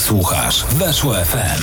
Słuchasz Weszło FM.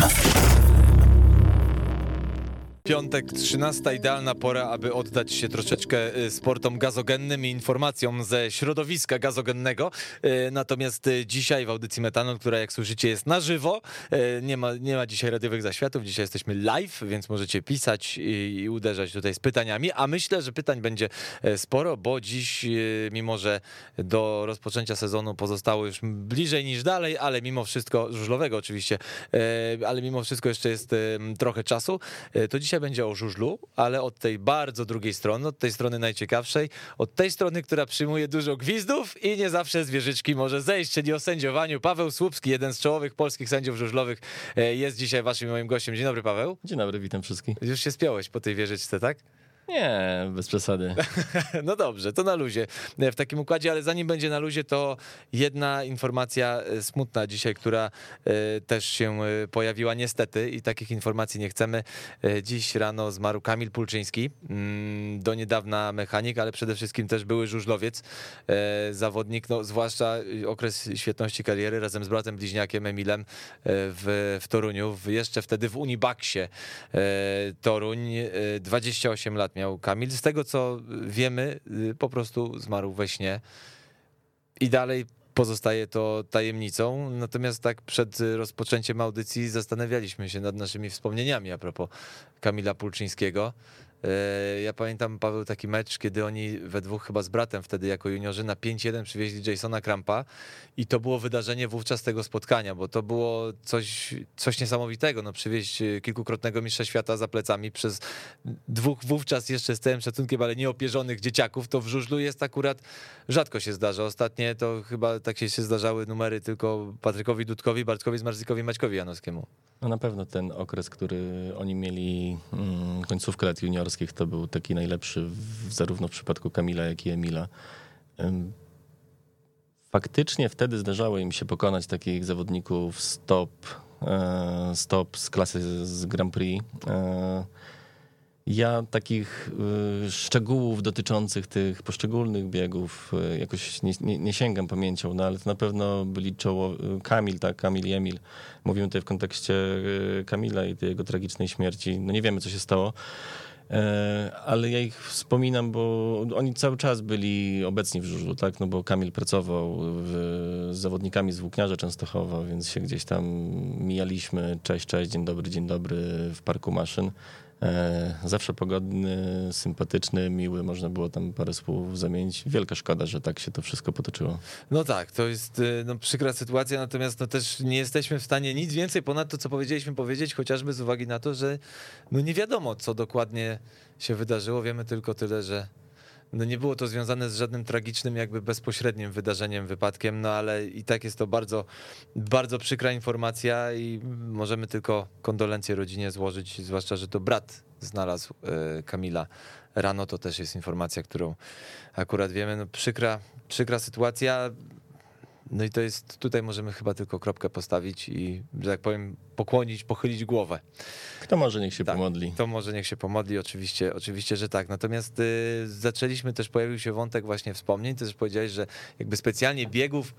Piątek, 13, idealna pora, aby oddać się troszeczkę sportom gazogennym i informacjom ze środowiska gazogennego. Natomiast dzisiaj w audycji Metanol, która jak słyszycie jest na żywo, nie ma dzisiaj radiowych zaświatów, dzisiaj jesteśmy live, więc możecie pisać i uderzać tutaj z pytaniami, a myślę, że pytań będzie sporo, bo dziś, mimo że do rozpoczęcia sezonu pozostało już bliżej niż dalej, ale mimo wszystko, żużlowego oczywiście, ale mimo wszystko jeszcze jest trochę czasu, to dzisiaj będzie o żużlu, ale od tej bardzo drugiej strony, od tej strony najciekawszej, od tej strony, która przyjmuje dużo gwizdów i nie zawsze z wieżyczki może zejść, czyli o sędziowaniu. Paweł Słupski, jeden z czołowych polskich sędziów żużlowych, jest dzisiaj waszym i moim gościem. Dzień dobry, Paweł. Dzień dobry, witam wszystkich. Już się spiąłeś po tej wieżyczce, tak? Nie, bez przesady. No dobrze, to na luzie w takim układzie, ale zanim będzie na luzie, to jedna informacja smutna dzisiaj, która też się pojawiła niestety i takich informacji nie chcemy. Dziś rano zmarł Kamil Pulczyński, do niedawna mechanik, ale przede wszystkim też były żużlowiec, zawodnik, no zwłaszcza okres świetności kariery razem z bratem bliźniakiem Emilem w Toruniu, jeszcze wtedy w Unibaksie Toruń, 28 lat miał Kamil. Z tego, co wiemy, po prostu zmarł we śnie i dalej pozostaje to tajemnicą. Natomiast tak przed rozpoczęciem audycji zastanawialiśmy się nad naszymi wspomnieniami a propos Kamila Pulczyńskiego. Ja pamiętam, Paweł, taki mecz, kiedy oni we dwóch chyba z bratem wtedy jako juniorzy na 5-1 przywieźli Jasona Krampa i to było wydarzenie wówczas tego spotkania, bo to było coś niesamowitego, no przywieźć kilkukrotnego mistrza świata za plecami przez dwóch wówczas jeszcze z całym szacunkiem, ale nieopierzonych dzieciaków, to w żużlu jest akurat, rzadko się zdarza. Ostatnie to chyba tak się zdarzały numery tylko Patrykowi Dudkowi, Bartkowi Zmarzykowi, Maćkowi Janowskiemu. No na pewno ten okres, który oni mieli, końcówkę lat juniorskich, to był taki najlepszy zarówno w przypadku Kamila, jak i Emila. Faktycznie wtedy zdarzało im się pokonać takich zawodników stop z klasy z Grand Prix. Ja takich szczegółów dotyczących tych poszczególnych biegów jakoś nie sięgam pamięcią, no ale to na pewno byli Kamil i Emil. Mówimy tutaj w kontekście Kamila i tej jego tragicznej śmierci. No nie wiemy, co się stało, ale ja ich wspominam, bo oni cały czas byli obecni w żużlu, tak? No bo Kamil pracował z zawodnikami z Włókniarza Częstochowa, więc się gdzieś tam mijaliśmy. Cześć, dzień dobry w parku maszyn. Zawsze pogodny, sympatyczny, miły, można było tam parę słów zamienić. Wielka szkoda, że tak się to wszystko potoczyło. No tak, to jest przykra sytuacja, natomiast też nie jesteśmy w stanie nic więcej ponad to, co powiedzieliśmy powiedzieć, chociażby z uwagi na to, że nie wiadomo, co dokładnie się wydarzyło. Wiemy tylko tyle, że nie było to związane z żadnym tragicznym, jakby bezpośrednim wydarzeniem, wypadkiem, no ale i tak jest to bardzo, bardzo przykra informacja i możemy tylko kondolencje rodzinie złożyć, zwłaszcza, że to brat znalazł Kamila rano, to też jest informacja, którą akurat wiemy, przykra sytuacja. No i to jest, tutaj możemy chyba tylko kropkę postawić i, że tak powiem, pochylić głowę. Kto może, niech się pomodli. To może niech się pomodli, oczywiście, że tak. Natomiast zaczęliśmy, też pojawił się wątek właśnie wspomnień, też powiedziałeś, że jakby specjalnie biegów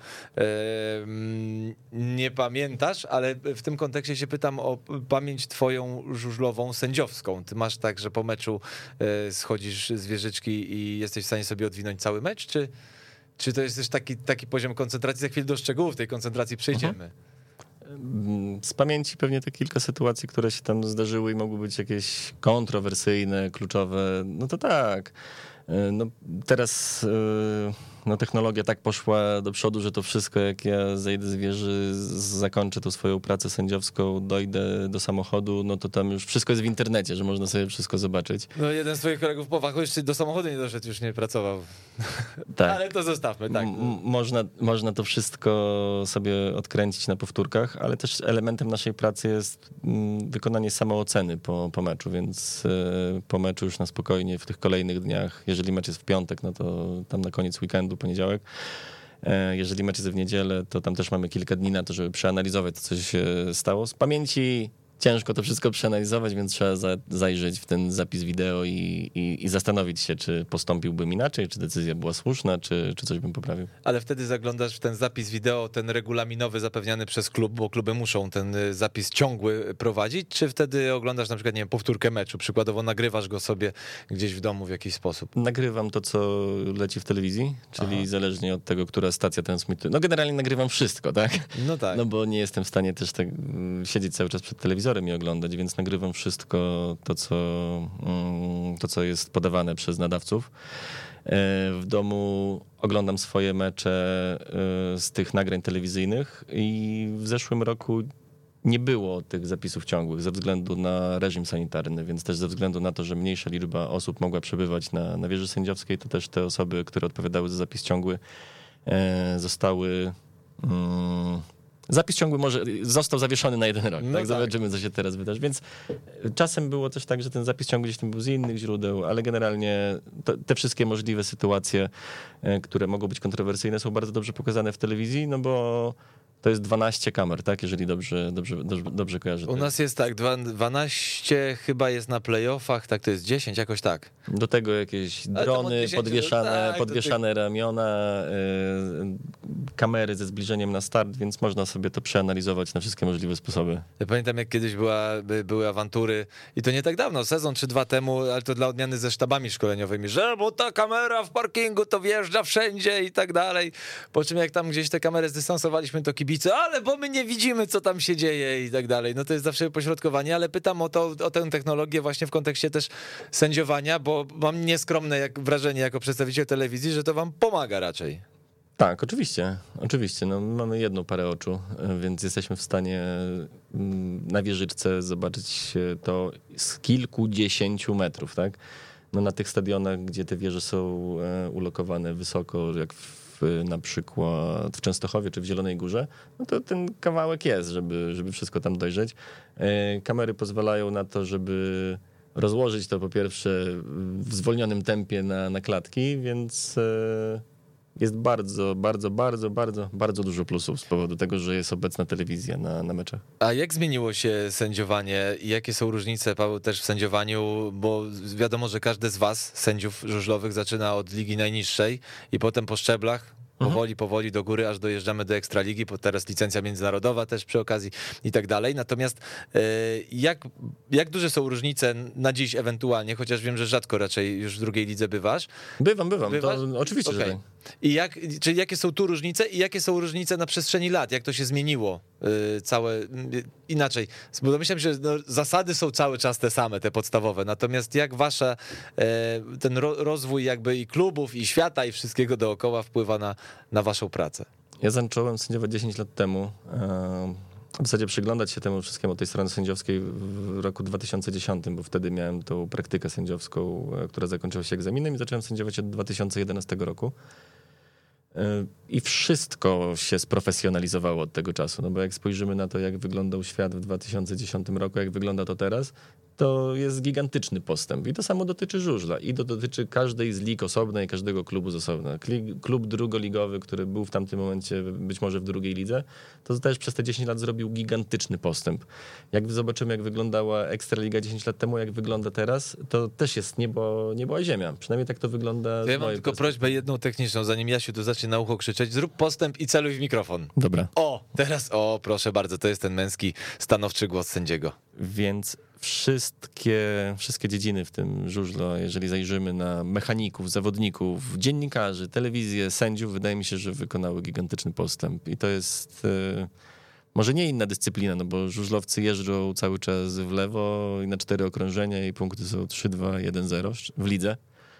nie pamiętasz, ale w tym kontekście się pytam o pamięć twoją żużlową, sędziowską. Ty masz tak, że po meczu schodzisz z wieżyczki i jesteś w stanie sobie odwinąć cały mecz, czy to jest też taki poziom koncentracji? Za chwilę do szczegółów tej koncentracji przejdziemy. Z pamięci pewnie te kilka sytuacji, które się tam zdarzyły i mogły być jakieś kontrowersyjne, kluczowe, no to tak. No teraz technologia tak poszła do przodu, że to wszystko, jak ja zejdę z wieży, zakończę tą swoją pracę sędziowską, dojdę do samochodu, no to tam już wszystko jest w internecie, że można sobie wszystko zobaczyć. No jeden z twoich kolegów po fachu jeszcze do samochodu nie doszedł, już nie pracował. Tak. Ale to zostawmy, tak. Można to wszystko sobie odkręcić na powtórkach, ale też elementem naszej pracy jest wykonanie samooceny po meczu, więc po meczu już na spokojnie w tych kolejnych dniach, jeżeli mecz jest w piątek, no to tam na koniec weekendu, poniedziałek. Jeżeli mecz jest w niedzielę, to tam też mamy kilka dni na to, żeby przeanalizować to, co się stało. Z pamięci ciężko to wszystko przeanalizować, więc trzeba zajrzeć w ten zapis wideo i zastanowić się, czy postąpiłbym inaczej, czy decyzja była słuszna, czy coś bym poprawił. Ale wtedy zaglądasz w ten zapis wideo, ten regulaminowy zapewniany przez klub, bo kluby muszą ten zapis ciągły prowadzić, czy wtedy oglądasz na przykład, nie wiem, powtórkę meczu, przykładowo nagrywasz go sobie gdzieś w domu w jakiś sposób? Nagrywam to, co leci w telewizji, czyli zależnie od tego, która stacja transmituje. No generalnie nagrywam wszystko, tak? No tak. No bo nie jestem w stanie też tak siedzieć cały czas przed telewizorem i oglądać, więc nagrywam wszystko to, co jest podawane przez nadawców. W domu oglądam swoje mecze z tych nagrań telewizyjnych i w zeszłym roku nie było tych zapisów ciągłych ze względu na reżim sanitarny, więc też ze względu na to, że mniejsza liczba osób mogła przebywać na wieży sędziowskiej, to też te osoby, które odpowiadały za zapis ciągły, zostały... Zapis ciągły został zawieszony na 1 rok. No Tak? tak. Zobaczymy, co się teraz wydarzy. Więc czasem było też tak, że ten zapis ciągły gdzieś tam był z innych źródeł, ale generalnie te wszystkie możliwe sytuacje, które mogą być kontrowersyjne, są bardzo dobrze pokazane w telewizji, no bo to jest 12 kamer, tak? Jeżeli dobrze kojarzę. U nas jest tak, 12 chyba jest na playoffach, tak to jest 10, jakoś tak. Do tego jakieś Ale tam od drony, 10 podwieszane ramiona, kamery ze zbliżeniem na start, więc można sobie to przeanalizować na wszystkie możliwe sposoby. Ja pamiętam, jak kiedyś były awantury i to nie tak dawno, sezon czy 2 temu, ale to dla odmiany ze sztabami szkoleniowymi, że bo ta kamera w parkingu to wjeżdża wszędzie i tak dalej. Po czym jak tam gdzieś te kamery zdystansowaliśmy, to kibice, ale bo my nie widzimy, co tam się dzieje i tak dalej. No to jest zawsze pośrodkowanie, ale pytam o tę technologię właśnie w kontekście też sędziowania, bo mam nieskromne wrażenie jako przedstawiciel telewizji, że to wam pomaga raczej. Tak, oczywiście. No, mamy jedną parę oczu, więc jesteśmy w stanie na wieżyczce zobaczyć to z kilkudziesięciu metrów, tak? No, na tych stadionach, gdzie te wieże są ulokowane wysoko, jak na przykład w Częstochowie czy w Zielonej Górze, no to ten kawałek jest, żeby wszystko tam dojrzeć. Kamery pozwalają na to, żeby rozłożyć to po pierwsze w zwolnionym tempie na klatki, więc jest bardzo dużo plusów z powodu tego, że jest obecna telewizja na meczach. A jak zmieniło się sędziowanie i jakie są różnice, Paweł, też w sędziowaniu, bo powiadomo, że każdy z was, sędziów żużlowych, zaczyna od ligi najniższej i potem po szczeblach powoli do góry, aż dojeżdżamy do Ekstraligi, bo teraz licencja międzynarodowa też przy okazji i tak dalej. Natomiast jak duże są różnice na dziś ewentualnie, chociaż wiem, że rzadko raczej już w drugiej lidze bywasz. Bywam. Bywasz? To oczywiście, Okay. że tak. I czyli jakie są tu różnice i jakie są różnice na przestrzeni lat? Jak to się zmieniło całe inaczej? Bo domyślam się, że zasady są cały czas te same, te podstawowe. Natomiast jak wasza ten rozwój jakby i klubów, i świata, i wszystkiego dookoła wpływa na waszą pracę? Ja zacząłem sędziować 10 lat temu. W zasadzie przyglądać się temu wszystkiemu, tej strony sędziowskiej w roku 2010, bo wtedy miałem tą praktykę sędziowską, która zakończyła się egzaminem i zacząłem sędziować od 2011 roku. I wszystko się sprofesjonalizowało od tego czasu, no bo jak spojrzymy na to, jak wyglądał świat w 2010 roku, jak wygląda to teraz, to jest gigantyczny postęp. I to samo dotyczy żużla. I to dotyczy każdej z lig osobnej, każdego klubu z osobna. Klub drugoligowy, który był w tamtym momencie być może w drugiej lidze, to też przez te 10 lat zrobił gigantyczny postęp. Jak zobaczymy, jak wyglądała Ekstraliga 10 lat temu, jak wygląda teraz, to też jest niebo a ziemia. Przynajmniej tak to wygląda. Ja mam tylko prośbę jedną techniczną, zanim Jasiu tu zacznie na ucho krzyczeć. Zrób postęp i celuj w mikrofon. Dobra. Teraz proszę bardzo, to jest ten męski, stanowczy głos sędziego. Więc wszystkie dziedziny w tym żużlu, jeżeli zajrzymy na mechaników, zawodników, dziennikarzy, telewizję, sędziów, wydaje mi się, że wykonały gigantyczny postęp. I to jest może nie inna dyscyplina, no bo żużlowcy jeżdżą cały czas w lewo i na 4 okrążenia i punkty są 3-2, 1-0 w lidze.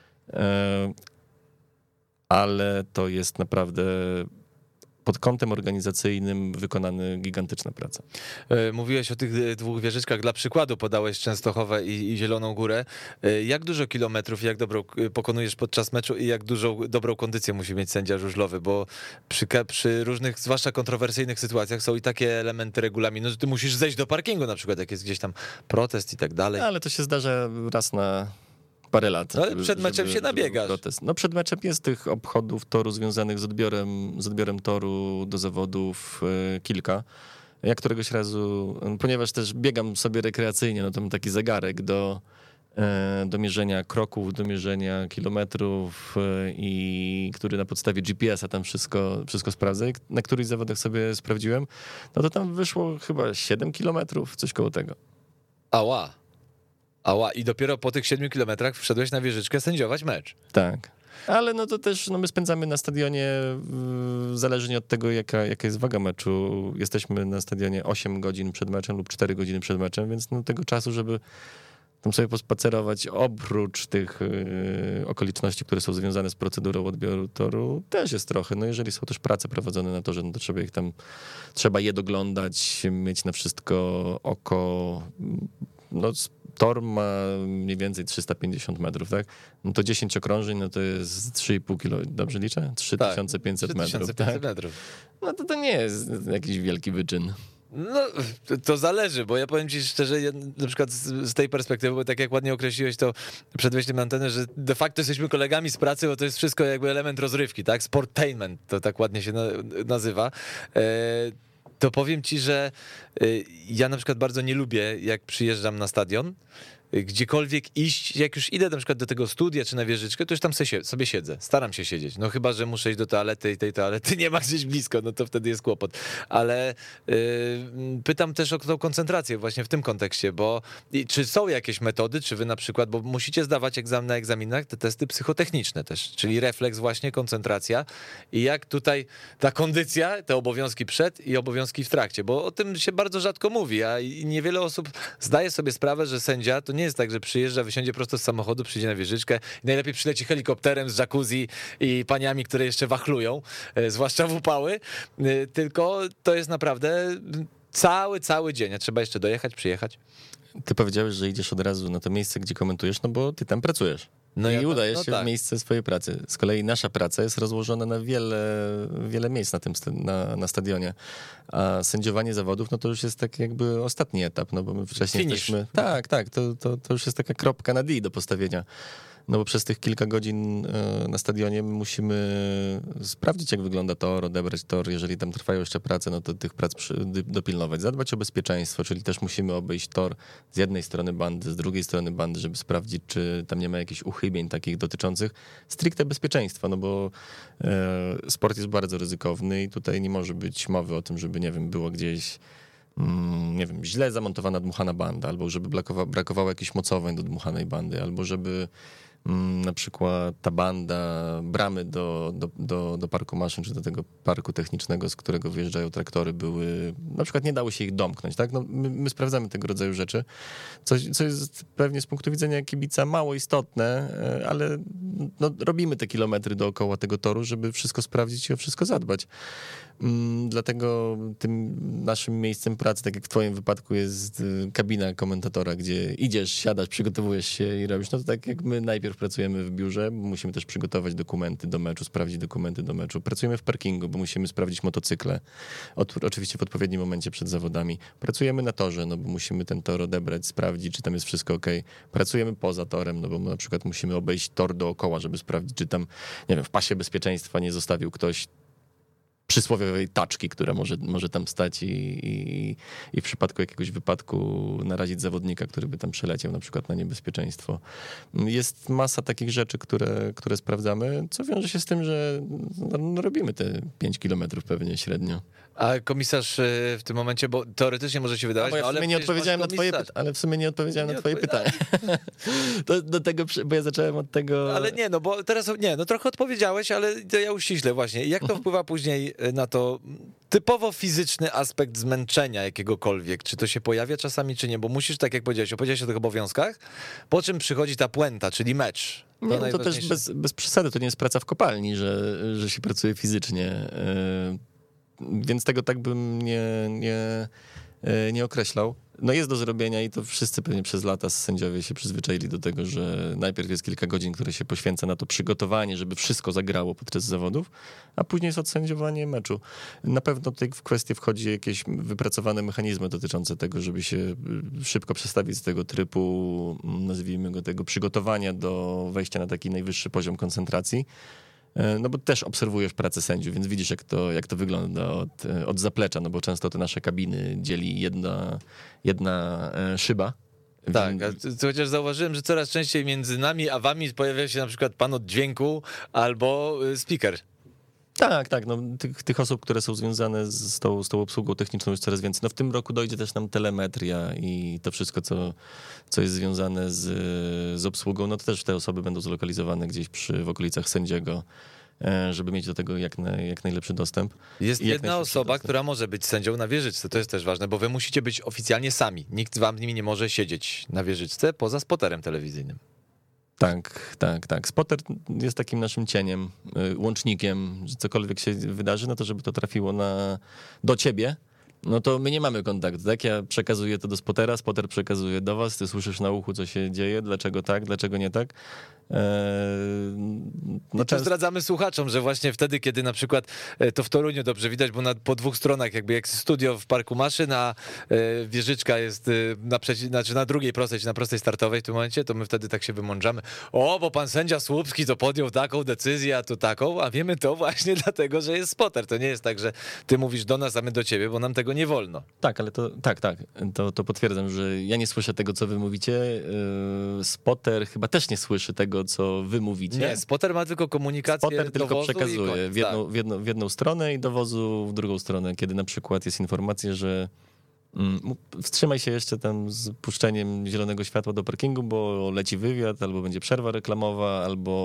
Ale to jest naprawdę pod kątem organizacyjnym wykonany gigantyczna praca. Mówiłeś o tych 2 wieżyczkach, dla przykładu podałeś Częstochowę i Zieloną Górę. Jak dużo kilometrów, jak dobrą pokonujesz podczas meczu i jak dobrą kondycję musi mieć sędzia żużlowy, bo przy różnych, zwłaszcza kontrowersyjnych sytuacjach są i takie elementy regulaminu, że ty musisz zejść do parkingu na przykład, jak jest gdzieś tam protest i tak dalej. Ale to się zdarza raz na parę lat. No, ale przed meczem się nabiegasz. No przed meczem jest tych obchodów toru związanych z odbiorem toru do zawodów kilka. Ja któregoś razu, ponieważ też biegam sobie rekreacyjnie, no to mam taki zegarek do mierzenia kroków, do mierzenia kilometrów i który na podstawie GPS-a tam wszystko sprawdza. Na których zawodach sobie sprawdziłem, no to tam wyszło chyba 7 kilometrów, coś koło tego. Ała. I dopiero po tych 7 kilometrach wszedłeś na wieżyczkę sędziować mecz. Tak. Ale no to też my spędzamy na stadionie, zależnie od tego, jaka jest waga meczu. Jesteśmy na stadionie 8 godzin przed meczem lub 4 godziny przed meczem, więc no tego czasu, żeby tam sobie pospacerować oprócz tych okoliczności, które są związane z procedurą odbioru toru, też jest trochę. No jeżeli są też prace prowadzone na torze, no to trzeba je doglądać, mieć na wszystko oko. No tor ma mniej więcej 350 metrów, tak? No to 10 okrążeń, no to jest 3,5 kilo, dobrze liczę? 3500 metrów. 3500 metrów. No to nie jest jakiś wielki wyczyn. No, to zależy, bo ja powiem ci szczerze, na przykład z tej perspektywy, bo tak jak ładnie określiłeś to przed wejściem na antenę, że de facto jesteśmy kolegami z pracy, bo to jest wszystko jakby element rozrywki, tak? Sportainment to tak ładnie się nazywa. To powiem ci, że ja na przykład bardzo nie lubię, jak przyjeżdżam na stadion, gdziekolwiek iść, jak już idę na przykład do tego studia czy na wieżyczkę, to już tam sobie siedzę, staram się siedzieć, no chyba, że muszę iść do toalety i tej toalety nie ma gdzieś blisko, no to wtedy jest kłopot, ale pytam też o tą koncentrację właśnie w tym kontekście, bo czy są jakieś metody, czy wy na przykład, bo musicie zdawać na egzaminach te testy psychotechniczne też, czyli refleks właśnie, koncentracja i jak tutaj ta kondycja, te obowiązki przed i obowiązki w trakcie, bo o tym się bardzo rzadko mówi, a niewiele osób zdaje sobie sprawę, że sędzia to nie jest tak, że przyjeżdża, wysiądzie prosto z samochodu, przyjdzie na wieżyczkę i najlepiej przyleci helikopterem z jacuzzi i paniami, które jeszcze wachlują, zwłaszcza w upały, tylko to jest naprawdę cały dzień, a trzeba jeszcze dojechać, przyjechać. Ty powiedziałeś, że idziesz od razu na to miejsce, gdzie komentujesz, no bo ty tam pracujesz. No i udajesz się w miejsce swojej pracy. Z kolei nasza praca jest rozłożona na wiele miejsc na stadionie. A sędziowanie zawodów, no to już jest tak jakby ostatni etap, no bo my wcześniej jesteśmy... Tak, to już jest taka kropka na D do postawienia. No bo przez tych kilka godzin na stadionie musimy sprawdzić, jak wygląda tor, odebrać tor. Jeżeli tam trwają jeszcze prace, no to tych prac dopilnować. Zadbać o bezpieczeństwo, czyli też musimy obejść tor z jednej strony bandy, z drugiej strony bandy, żeby sprawdzić, czy tam nie ma jakichś uchybień takich dotyczących stricte bezpieczeństwa, no bo sport jest bardzo ryzykowny i tutaj nie może być mowy o tym, żeby, nie wiem, było gdzieś źle zamontowana dmuchana banda, albo żeby brakowało jakichś mocowań do dmuchanej bandy, albo żeby na przykład ta banda, bramy do parku maszyn, czy do tego parku technicznego, z którego wyjeżdżają traktory, były, na przykład nie dało się ich domknąć, tak? No, my sprawdzamy tego rodzaju rzeczy, co jest pewnie z punktu widzenia kibica mało istotne, ale no, robimy te kilometry dookoła tego toru, żeby wszystko sprawdzić i o wszystko zadbać. Dlatego tym naszym miejscem pracy, tak jak w twoim wypadku, jest kabina komentatora, gdzie idziesz, siadasz, przygotowujesz się i robisz. No to tak jak my najpierw pracujemy w biurze, bo musimy też przygotować dokumenty do meczu, sprawdzić dokumenty do meczu. Pracujemy w parkingu, bo musimy sprawdzić motocykle, oczywiście w odpowiednim momencie przed zawodami. Pracujemy na torze, no bo musimy ten tor odebrać, sprawdzić, czy tam jest wszystko okej. Pracujemy poza torem, no bo na przykład musimy obejść tor dookoła, żeby sprawdzić, czy tam, nie wiem, w pasie bezpieczeństwa nie zostawił ktoś przysłowiowej taczki, która może tam stać i w przypadku jakiegoś wypadku narazić zawodnika, który by tam przeleciał na przykład na niebezpieczeństwo. Jest masa takich rzeczy, które sprawdzamy, co wiąże się z tym, że no, robimy te 5 kilometrów pewnie średnio. A komisarz w tym momencie, bo teoretycznie może się wydawać, ale nie odpowiedziałem na twoje pytanie. Ale w sumie nie odpowiedziałem na twoje pytanie. Do tego, bo ja zacząłem od tego... Ale nie, no bo teraz, trochę odpowiedziałeś, ale to ja uściślę właśnie. Jak to wpływa później na to typowo fizyczny aspekt zmęczenia jakiegokolwiek? Czy to się pojawia czasami, czy nie? Bo musisz, tak jak opowiedziałeś o tych obowiązkach, po czym przychodzi ta puenta, czyli mecz. Nie, no to też bez przesady, to nie jest praca w kopalni, że się pracuje fizycznie. Więc tego tak bym nie określał. No jest do zrobienia i to wszyscy pewnie przez lata sędziowie się przyzwyczaili do tego, że najpierw jest kilka godzin, które się poświęca na to przygotowanie, żeby wszystko zagrało podczas zawodów, a później jest odsędziowanie meczu. Na pewno tutaj w kwestię wchodzi jakieś wypracowane mechanizmy dotyczące tego, żeby się szybko przestawić z tego trybu, nazwijmy go tego, przygotowania do wejścia na taki najwyższy poziom koncentracji. No bo też obserwujesz pracę sędziów, więc widzisz, jak to wygląda od zaplecza, no bo często te nasze kabiny dzieli jedna szyba. Tak, chociaż zauważyłem, że coraz częściej między nami a wami pojawia się na przykład pan od dźwięku albo speaker. Tak, no, tych osób, które są związane z tą obsługą techniczną jest coraz więcej. No w tym roku dojdzie też nam telemetria i to wszystko, co jest związane z obsługą, no to też te osoby będą zlokalizowane gdzieś w okolicach sędziego, żeby mieć do tego jak najlepszy dostęp. Jest jedna osoba, która może być sędzią na wieżyczce, to jest też ważne, bo wy musicie być oficjalnie sami. Nikt z wami nie może siedzieć na wieżyczce poza spoterem telewizyjnym. Tak. Spotter jest takim naszym cieniem, łącznikiem, że cokolwiek się wydarzy, no to żeby to trafiło do ciebie, no to my nie mamy kontaktu, tak? Ja przekazuję to do spotera, spotter przekazuje do was, ty słyszysz na uchu, co się dzieje, dlaczego tak, dlaczego nie tak. No to zdradzamy słuchaczom, że właśnie wtedy, kiedy na przykład to w Toruniu dobrze widać, bo po dwóch stronach jakby jak studio w Parku Maszyn, a wieżyczka jest na drugiej prostej, czy na prostej startowej w tym momencie, to my wtedy tak się wymądrzamy. O, bo pan sędzia Słupski to podjął taką decyzję, a tu taką, a wiemy to właśnie dlatego, że jest spotter. To nie jest tak, że ty mówisz do nas, a my do ciebie, bo nam tego nie wolno. Tak, ale to potwierdzam, że ja nie słyszę tego, co wy mówicie. Spotter chyba też nie słyszy tego, co wy mówicie. Nie, spotter ma tylko komunikację. Spotter tylko przekazuje w jedną stronę i dowozu w drugą stronę, kiedy na przykład jest informacja, że wstrzymaj się jeszcze tam z puszczeniem zielonego światła do parkingu, bo leci wywiad, albo będzie przerwa reklamowa,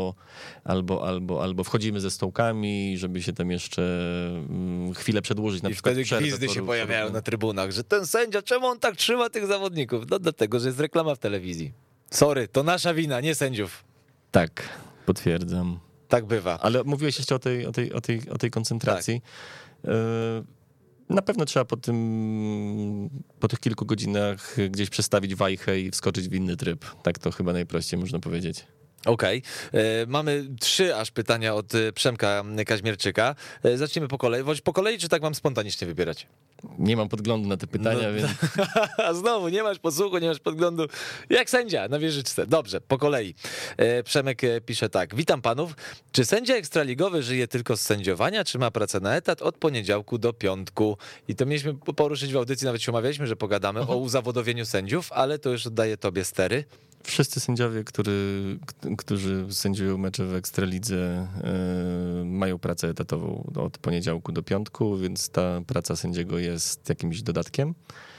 albo wchodzimy ze stołkami, żeby się tam jeszcze chwilę przedłużyć. Na I przykład wtedy gwizdy się pojawiają na trybunach, że ten sędzia, czemu on tak trzyma tych zawodników? No dlatego, że jest reklama w telewizji. Sorry, to nasza wina, nie sędziów. Tak, potwierdzam. Tak bywa. Ale mówiłeś jeszcze o tej koncentracji. Tak. Na pewno trzeba po tych kilku godzinach gdzieś przestawić wajchę i wskoczyć w inny tryb. Tak to chyba najprościej można powiedzieć. Okej. Mamy 3 aż pytania od Przemka Kaźmierczyka. Zaczniemy po kolei. Po kolei, czy tak mam spontanicznie wybierać? Nie mam podglądu na te pytania, więc... A znowu, nie masz podsłuchu, nie masz podglądu. Jak sędzia na wieżyczce. Dobrze, po kolei. Przemek pisze tak. Witam panów. Czy sędzia ekstraligowy żyje tylko z sędziowania, czy ma pracę na etat od poniedziałku do piątku? I to mieliśmy poruszyć w audycji, nawet się umawialiśmy, że pogadamy o uzawodowieniu sędziów, ale to już oddaję tobie stery. Wszyscy sędziowie, którzy sędziują mecze w Ekstralidze, mają pracę etatową od poniedziałku do piątku, więc ta praca sędziego jest jakimś dodatkiem.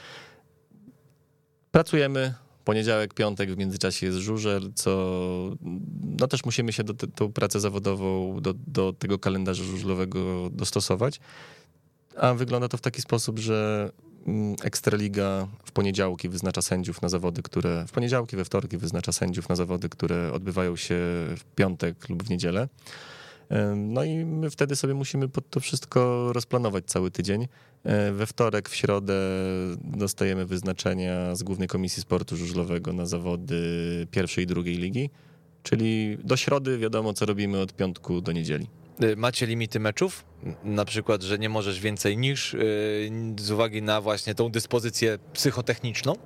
Pracujemy poniedziałek, piątek, w międzyczasie jest żużel, no też musimy się tą pracę zawodową do tego kalendarza żużlowego dostosować. A wygląda to w taki sposób, że Ekstraliga w poniedziałki wyznacza sędziów na zawody, w poniedziałki, we wtorki wyznacza sędziów na zawody, które odbywają się w piątek lub w niedzielę. No i my wtedy sobie musimy pod to wszystko rozplanować cały tydzień. We wtorek, w środę dostajemy wyznaczenia z Głównej Komisji Sportu Żużlowego na zawody pierwszej i drugiej ligi, czyli do środy wiadomo, co robimy od piątku do niedzieli. Macie limity meczów? Na przykład, że nie możesz więcej niż z uwagi na właśnie tą dyspozycję psychotechniczną?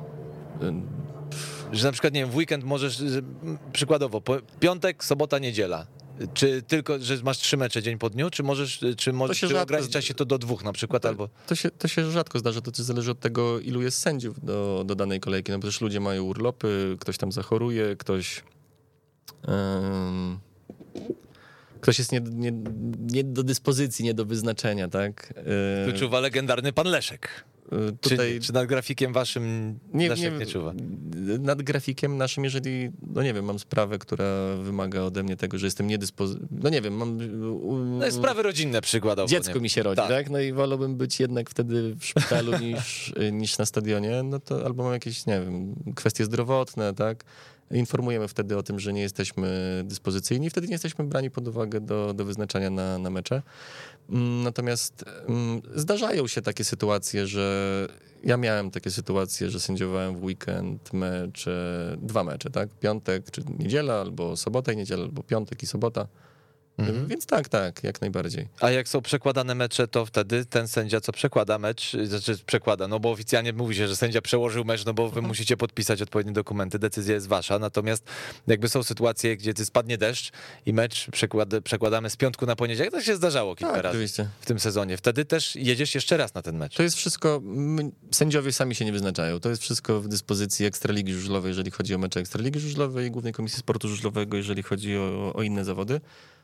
Że na przykład, nie wiem, w weekend możesz, przykładowo, piątek, sobota, niedziela. Czy tylko, że masz 3 mecze dzień po dniu, czy ogranicza się to do 2 na przykład? Albo... To się rzadko zdarza, to też zależy od tego, ilu jest sędziów do danej kolejki. No bo też ludzie mają urlopy, ktoś tam zachoruje, ktoś jest nie do dyspozycji, nie do wyznaczenia, tak? Tu czuwa legendarny pan Leszek. Czy nad grafikiem waszym Leszek nie czuwa? Nad grafikiem naszym, jeżeli, no nie wiem, mam sprawę, która wymaga ode mnie tego, że jestem no nie wiem, mam... No sprawy rodzinne przykładowo. Dziecko mi się rodzi, tak? No i wolałbym być jednak wtedy w szpitalu niż na stadionie, no to albo mam jakieś, nie wiem, kwestie zdrowotne, tak? Informujemy wtedy o tym, że nie jesteśmy dyspozycyjni i wtedy nie jesteśmy brani pod uwagę do wyznaczania na mecze. Natomiast zdarzają się takie sytuacje, że ja miałem takie sytuacje, że sędziowałem w weekend 2 mecze, tak? Piątek czy niedziela, albo sobota i niedziela, albo piątek i sobota. Więc tak, jak najbardziej. A jak są przekładane mecze, to wtedy ten sędzia, co przekłada mecz, no bo oficjalnie mówi się, że sędzia przełożył mecz, no bo wy musicie podpisać odpowiednie dokumenty, decyzja jest wasza, natomiast jakby są sytuacje, gdzie spadnie deszcz i mecz przekładamy z piątku na poniedziałek, to się zdarzało kilka razy oczywiście. w tym sezonie. Wtedy też jedziesz jeszcze raz na ten mecz. To jest wszystko, sędziowie sami się nie wyznaczają, to jest wszystko w dyspozycji Ekstraligi Żużlowej, jeżeli chodzi o mecze Ekstraligi Żużlowej i Głównej Komisji Sportu Żużlowego, jeżeli chodzi o inne zawody.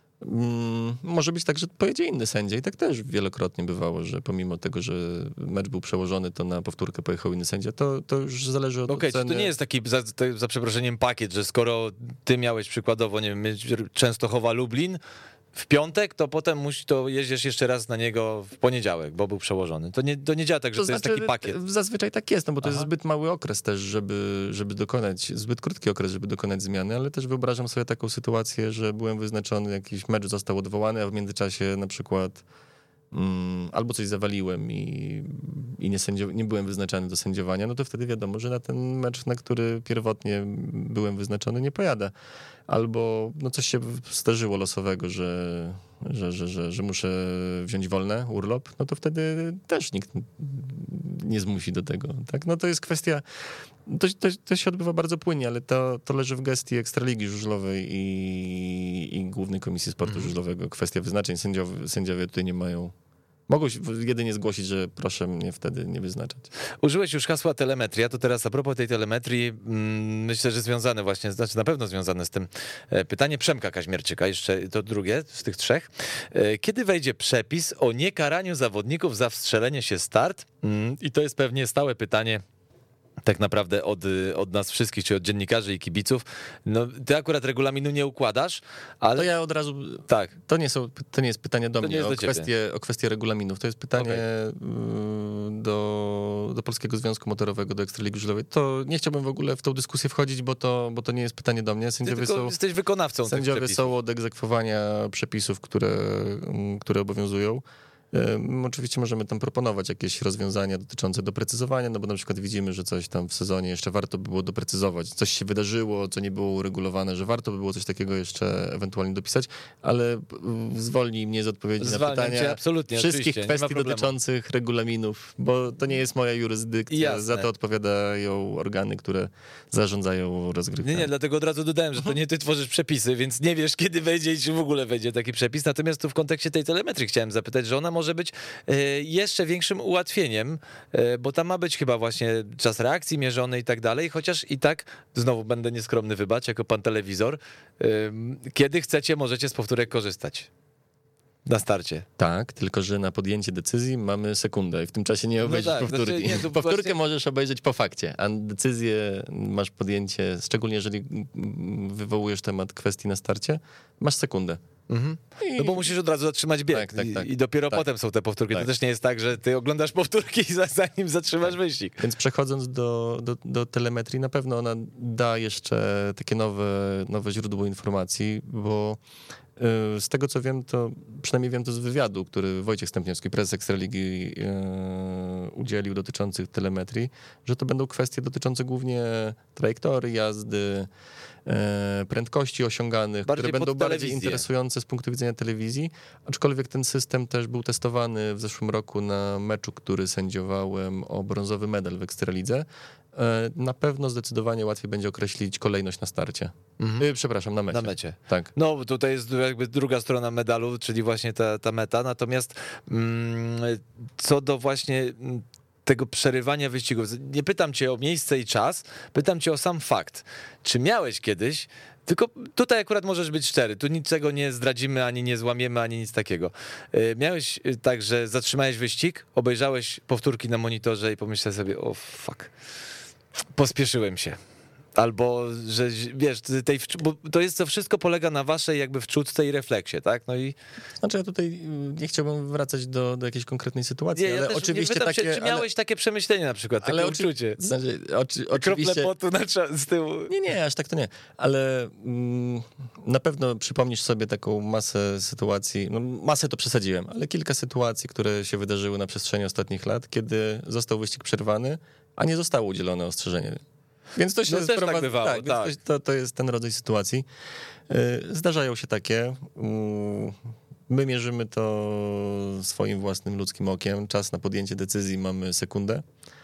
Może być tak, że pojedzie inny sędzia i tak też wielokrotnie bywało, że pomimo tego, że mecz był przełożony, to na powtórkę pojechał inny sędzia, to już zależy od oceny. Okej, to nie jest taki, za przeproszeniem, pakiet, że skoro ty miałeś przykładowo, nie wiem, Częstochowa Lublin w piątek, to potem to jeździsz jeszcze raz na niego w poniedziałek, bo był przełożony. To nie działa tak, że to jest taki pakiet. Zazwyczaj tak jest, no bo to jest zbyt mały okres też, żeby dokonać, zbyt krótki okres, żeby dokonać zmiany, ale też wyobrażam sobie taką sytuację, że byłem wyznaczony, jakiś mecz został odwołany, a w międzyczasie na przykład albo coś zawaliłem i nie byłem wyznaczany do sędziowania, no to wtedy wiadomo, że na ten mecz, na który pierwotnie byłem wyznaczony, nie pojadę. Albo coś się zdarzyło losowego, że muszę wziąć wolne, urlop, no to wtedy też nikt nie zmusi do tego. Tak? No to jest kwestia, to się odbywa bardzo płynnie, ale to leży w gestii Ekstraligi Żużlowej i Głównej Komisji Sportu Żużlowego. Kwestia wyznaczeń, sędziowie tutaj nie mają. Mogą jedynie zgłosić, że proszę mnie wtedy nie wyznaczać. Użyłeś już hasła telemetria, to teraz a propos tej telemetrii, myślę, że związane właśnie, na pewno związane z tym pytanie Przemka Kaźmierczyka, jeszcze to drugie z tych trzech. Kiedy wejdzie przepis o niekaraniu zawodników za wstrzelenie się start? I to jest pewnie stałe pytanie tak naprawdę od nas wszystkich, czy od dziennikarzy i kibiców. No, ty akurat regulaminu nie układasz, ale... To ja od razu... Tak. To nie jest pytanie do mnie o kwestię regulaminów. To jest pytanie do Polskiego Związku Motorowego, do Ekstraligi Żużlowej. To nie chciałbym w ogóle w tą dyskusję wchodzić, bo to nie jest pytanie do mnie. Jesteś wykonawcą sędziowie są od egzekwowania przepisów, które obowiązują. Oczywiście możemy tam proponować jakieś rozwiązania dotyczące doprecyzowania, no bo na przykład widzimy, że coś tam w sezonie jeszcze warto by było doprecyzować. Coś się wydarzyło, co nie było uregulowane, że warto by było coś takiego jeszcze ewentualnie dopisać, ale zwolnij mnie z odpowiedzi na pytania absolutnie, wszystkich kwestii dotyczących regulaminów, bo to nie jest moja jurysdykcja. Jasne. Za to odpowiadają organy, które zarządzają rozgrywkami. Nie, dlatego od razu dodałem, że to nie ty tworzysz przepisy, więc nie wiesz, kiedy wejdzie i czy w ogóle wejdzie taki przepis. Natomiast tu w kontekście tej telemetrii chciałem zapytać, że ona może być jeszcze większym ułatwieniem, bo tam ma być chyba właśnie czas reakcji mierzony i tak dalej, chociaż i tak, znowu będę nieskromny, wybacz, jako pan telewizor, kiedy chcecie, możecie z powtórek korzystać. Na starcie. Tak, tylko że na podjęcie decyzji mamy sekundę i w tym czasie nie obejrzysz powtórki. Powtórkę możesz obejrzeć po fakcie, a decyzję masz podjęcie, szczególnie jeżeli wywołujesz temat kwestii na starcie, masz sekundę. No bo musisz od razu zatrzymać bieg tak. I dopiero potem są te powtórki. To też nie jest tak, że ty oglądasz powtórki zanim zatrzymasz wyścig. Więc przechodząc do telemetrii, na pewno ona da jeszcze takie nowe źródło informacji, bo z tego co wiem, to przynajmniej wiem to z wywiadu, który Wojciech Stępniewski, prezes Ekstraligi, udzielił dotyczących telemetrii, że to będą kwestie dotyczące głównie trajektorii jazdy, prędkości osiąganych, które będą bardziej interesujące z punktu widzenia telewizji, aczkolwiek ten system też był testowany w zeszłym roku na meczu, który sędziowałem o brązowy medal w Ekstralidze. Na pewno zdecydowanie łatwiej będzie określić kolejność na starcie. Przepraszam, na mecie. Na mecie. Tak. No, tutaj jest jakby druga strona medalu, czyli właśnie ta meta, natomiast co do właśnie tego przerywania wyścigów, nie pytam cię o miejsce i czas, pytam cię o sam fakt. Czy miałeś kiedyś, tylko tutaj akurat możesz być szczery, tu niczego nie zdradzimy, ani nie złamiemy, ani nic takiego. Miałeś tak, że zatrzymałeś wyścig, obejrzałeś powtórki na monitorze i pomyślałeś sobie, o fuck, pospieszyłem się. Albo, że wiesz, bo to wszystko polega na waszej jakby wczutce i refleksie, tak? No i... Znaczy ja tutaj nie chciałbym wracać do jakiejś konkretnej sytuacji, ale też oczywiście takie... Się, czy miałeś takie przemyślenie na przykład, takie uczucie? Znaczy, krople potu z tyłu. Nie, aż tak to nie. Ale na pewno przypomnisz sobie taką masę sytuacji, no masę to przesadziłem, ale kilka sytuacji, które się wydarzyły na przestrzeni ostatnich lat, kiedy został wyścig przerwany, a nie zostało udzielone ostrzeżenie. Więc to się No też tak bywało, tak, tak. Więc to jest ten rodzaj sytuacji. Zdarzają się takie. My mierzymy to swoim własnym ludzkim okiem. Czas na podjęcie decyzji mamy sekundę.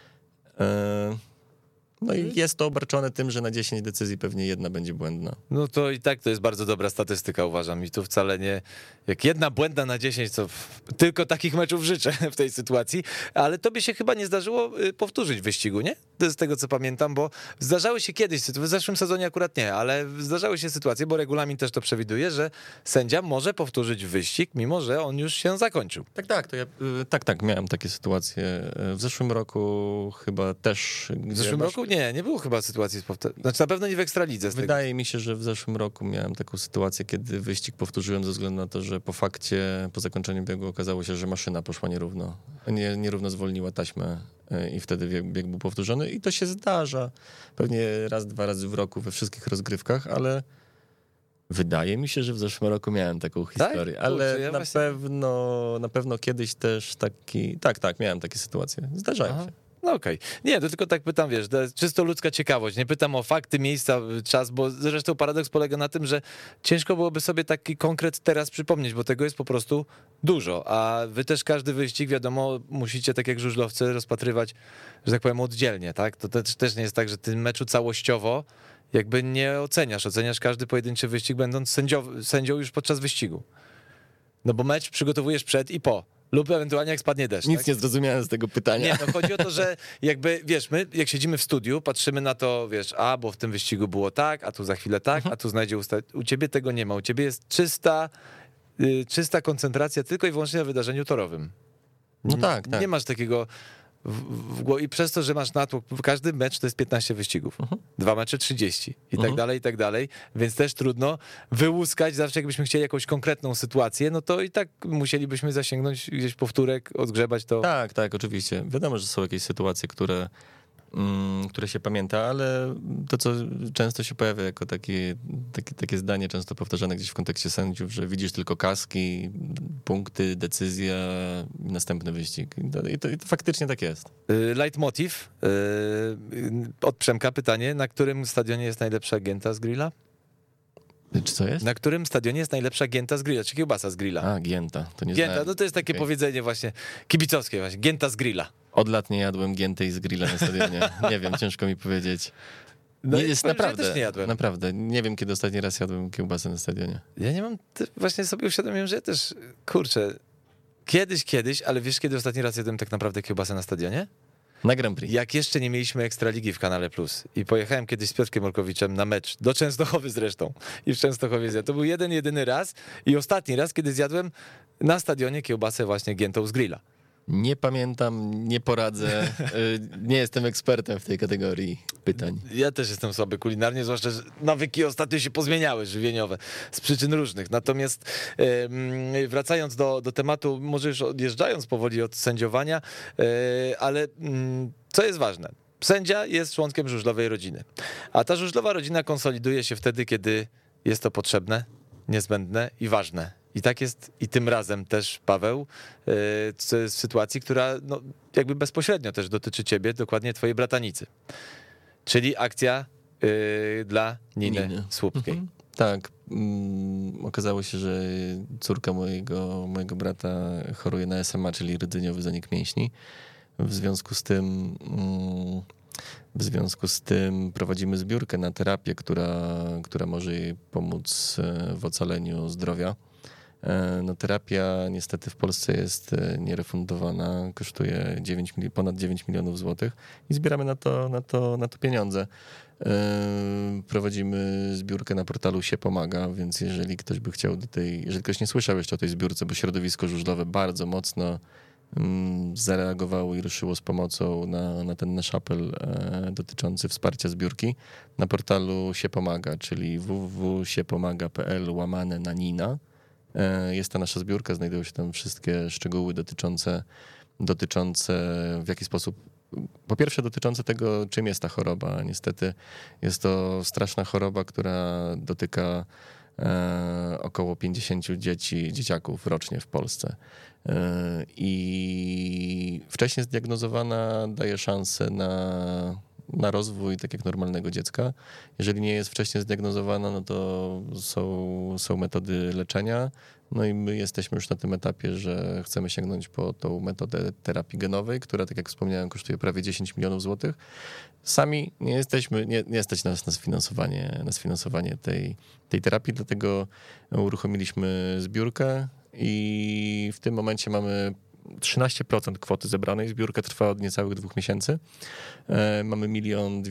No i jest to obarczone tym, że na 10 decyzji pewnie jedna będzie błędna. No to i tak to jest bardzo dobra statystyka, uważam. I tu wcale nie, jak jedna błędna na 10, to tylko takich meczów życzę w tej sytuacji, ale tobie się chyba nie zdarzyło powtórzyć w wyścigu, nie? To jest z tego, co pamiętam, bo zdarzały się kiedyś, w zeszłym sezonie akurat nie, ale zdarzały się sytuacje, bo regulamin też to przewiduje, że sędzia może powtórzyć wyścig, mimo że on już się zakończył. Tak, miałem takie sytuacje. W zeszłym roku chyba też. W zeszłym roku nie było chyba sytuacji z powtórzeniem. Znaczy na pewno nie w Ekstralidze. Wydaje mi się, że w zeszłym roku miałem taką sytuację, kiedy wyścig powtórzyłem ze względu na to, że po zakończeniu biegu okazało się, że maszyna poszła nierówno. Nierówno zwolniła taśmę i wtedy bieg był powtórzony i to się zdarza pewnie raz, 2 razy w roku we wszystkich rozgrywkach, ale wydaje mi się, że w zeszłym roku miałem taką historię, Tak? ale Ja na właśnie... pewno kiedyś też taki, tak, miałem takie sytuacje. Zdarzają się. No okej. Nie, to tylko tak pytam, wiesz, to jest czysto ludzka ciekawość. Nie pytam o fakty, miejsca, czas, bo zresztą paradoks polega na tym, że ciężko byłoby sobie taki konkret teraz przypomnieć, bo tego jest po prostu dużo, a wy też każdy wyścig, wiadomo, musicie tak jak żużlowcy rozpatrywać, że tak powiem, oddzielnie, tak? To też nie jest tak, że ty meczu całościowo jakby nie oceniasz każdy pojedynczy wyścig, będąc sędzią już podczas wyścigu. No bo mecz przygotowujesz przed i po. Lub ewentualnie jak spadnie deszcz. Nic tak? nie zrozumiałem z tego pytania. Nie, no chodzi o to, że jakby, wiesz, my jak siedzimy w studiu, patrzymy na to, wiesz, bo w tym wyścigu było tak, a tu za chwilę tak, a tu znajdzie u ciebie tego nie ma. U ciebie jest czysta koncentracja tylko i wyłącznie na wydarzeniu torowym. No tak. Nie masz takiego w głowie i przez to, że masz natłok, każdy mecz to jest 15 wyścigów, 2 mecze 30 i tak dalej, więc też trudno wyłuskać, zawsze jakbyśmy chcieli jakąś konkretną sytuację, no to i tak musielibyśmy zasięgnąć gdzieś powtórek, odgrzebać to. Tak, oczywiście. Wiadomo, że są jakieś sytuacje, które się pamięta, ale to, co często się pojawia jako takie zdanie często powtarzane gdzieś w kontekście sędziów, że widzisz tylko kaski, punkty, decyzja, następny wyścig. I to faktycznie tak jest. Leitmotiv od Przemka pytanie, na którym stadionie jest najlepsza gięta z grilla? Czy co jest? Na którym stadionie jest najlepsza gięta z grilla, czy kiełbasa z grilla? A, gięta. To nie Gięta, znałem. no to jest takie powiedzenie właśnie kibicowskie właśnie, gięta z grilla. Od lat nie jadłem giętej z grilla na stadionie. Nie wiem, ciężko mi powiedzieć. No Nie, jest powiem, że naprawdę, ja też nie jadłem. naprawdę. Nie wiem, kiedy ostatni raz jadłem kiełbasę na stadionie. Ja nie mam, właśnie sobie uświadomiłem, że ja też, kurczę, kiedyś, ale wiesz, kiedy ostatni raz jadłem tak naprawdę kiełbasę na stadionie? Na Grand Prix. Jak jeszcze nie mieliśmy Ekstraligi w Kanale Plus i pojechałem kiedyś z Piotrkiem Olkowiczem na mecz, do Częstochowy zresztą i w Częstochowie zjadłem. To był jedyny raz i ostatni raz, kiedy zjadłem na stadionie kiełbasę właśnie giętą z grilla. Nie pamiętam, nie poradzę. Nie jestem ekspertem w tej kategorii pytań. Ja też jestem słaby kulinarnie, zwłaszcza, że nawyki ostatnio się pozmieniały żywieniowe z przyczyn różnych. Natomiast wracając do tematu, może już odjeżdżając powoli od sędziowania, ale co jest ważne? Sędzia jest członkiem żużlowej rodziny, a ta żużlowa rodzina konsoliduje się wtedy, kiedy jest to potrzebne, niezbędne i ważne. I tak jest i tym razem też, Paweł, w sytuacji, która no, jakby bezpośrednio też dotyczy ciebie, dokładnie twojej bratanicy. Czyli akcja dla Niny Słupskiej. Tak. Okazało się, że córka mojego brata choruje na SMA, czyli rdzeniowy zanik mięśni. W związku z tym prowadzimy zbiórkę na terapię, która może jej pomóc w ocaleniu zdrowia. No, terapia niestety w Polsce jest nierefundowana, kosztuje ponad 9 milionów złotych i zbieramy na to pieniądze. Prowadzimy zbiórkę na portalu Się Pomaga, więc jeżeli ktoś by chciał jeżeli ktoś nie słyszał jeszcze o tej zbiórce, bo środowisko żużlowe bardzo mocno zareagowało i ruszyło z pomocą na ten nasz apel dotyczący wsparcia zbiórki na portalu Się Pomaga, czyli www.siepomaga.pl/Nina. Jest ta nasza zbiórka, znajdują się tam wszystkie szczegóły dotyczące w jaki sposób, po pierwsze dotyczące tego, czym jest ta choroba. Niestety jest to straszna choroba, która dotyka około 50 dzieciaków rocznie w Polsce. I wcześniej zdiagnozowana daje szansę na rozwój, tak jak normalnego dziecka. Jeżeli nie jest wcześniej zdiagnozowana, no to są metody leczenia. No i my jesteśmy już na tym etapie, że chcemy sięgnąć po tą metodę terapii genowej, która, tak jak wspomniałem, kosztuje prawie 10 milionów złotych. Sami nie stać nas na sfinansowanie tej terapii, dlatego uruchomiliśmy zbiórkę i w tym momencie mamy 13% kwoty zebranej. Zbiórka trwa od niecałych 2 miesięcy. Mamy 1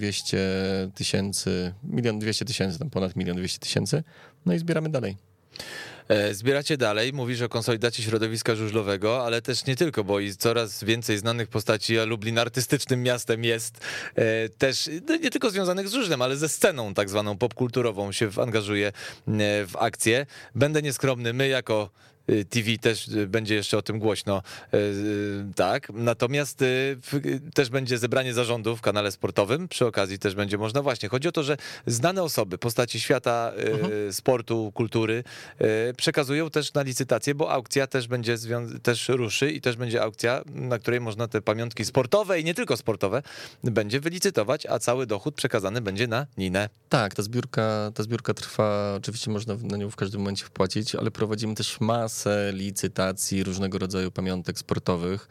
200 000, tam ponad 1 200 000. No i zbieramy dalej. Zbieracie dalej, mówisz o konsolidacji środowiska żużlowego, ale też nie tylko, bo i coraz więcej znanych postaci, a Lublin artystycznym miastem jest, też nie tylko związanych z żużlem, ale ze sceną tak zwaną popkulturową się angażuje w akcję. Będę nieskromny, my jako TV też będzie jeszcze o tym głośno, tak. Natomiast też będzie zebranie zarządu w kanale sportowym. Przy okazji też będzie można właśnie. Chodzi o to, że znane osoby, postaci świata sportu, kultury przekazują też na licytację, bo aukcja też będzie też ruszy i też będzie aukcja, na której można te pamiątki sportowe i nie tylko sportowe będzie wylicytować, a cały dochód przekazany będzie na Ninę. Tak, ta zbiórka trwa, oczywiście można na nią w każdym momencie wpłacić, ale prowadzimy też masę licytacji różnego rodzaju pamiątek sportowych,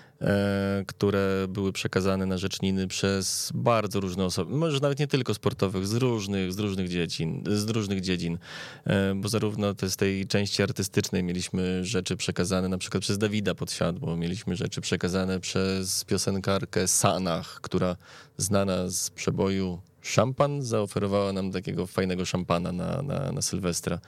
które były przekazane na rzecz Niny przez bardzo różne osoby, może nawet nie tylko sportowych, z różnych dziedzin, bo zarówno z tej części artystycznej mieliśmy rzeczy przekazane na przykład przez Dawida Podsiadło, mieliśmy rzeczy przekazane przez piosenkarkę Sanach, która znana z przeboju Szampan zaoferowała nam takiego fajnego szampana na Sylwestra.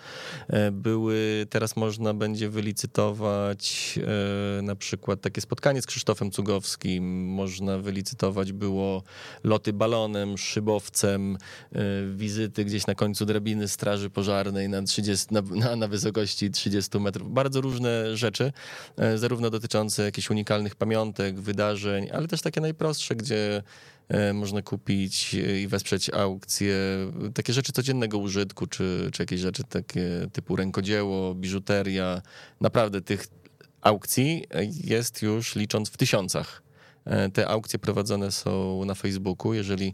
Teraz można będzie wylicytować na przykład takie spotkanie z Krzysztofem Cugowskim, można wylicytować było loty balonem, szybowcem, wizyty gdzieś na końcu drabiny straży pożarnej na wysokości 30 metrów. Bardzo różne rzeczy, zarówno dotyczące jakichś unikalnych pamiątek, wydarzeń, ale też takie najprostsze, gdzie można kupić i wesprzeć aukcje, takie rzeczy codziennego użytku, czy jakieś rzeczy takie typu rękodzieło, biżuteria. Naprawdę tych aukcji jest już licząc w tysiącach. Te aukcje prowadzone są na Facebooku.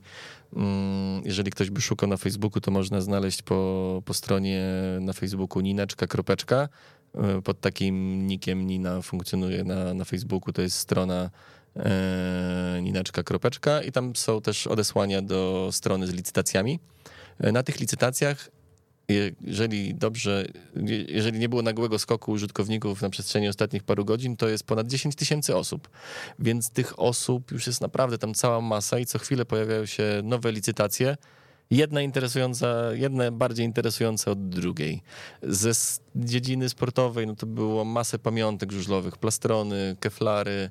Jeżeli ktoś by szukał na Facebooku, to można znaleźć po stronie na Facebooku Nineczka. Pod takim nickiem Nina funkcjonuje na Facebooku. To jest strona Nineczka. I tam są też odesłania do strony z licytacjami. Na tych licytacjach, jeżeli nie było nagłego skoku użytkowników na przestrzeni ostatnich paru godzin, to jest ponad 10 000 osób, więc tych osób już jest naprawdę tam cała masa i co chwilę pojawiają się nowe licytacje, jedne bardziej interesujące od drugiej. Ze dziedziny sportowej no to było masę pamiątek żużlowych, plastrony, keflary,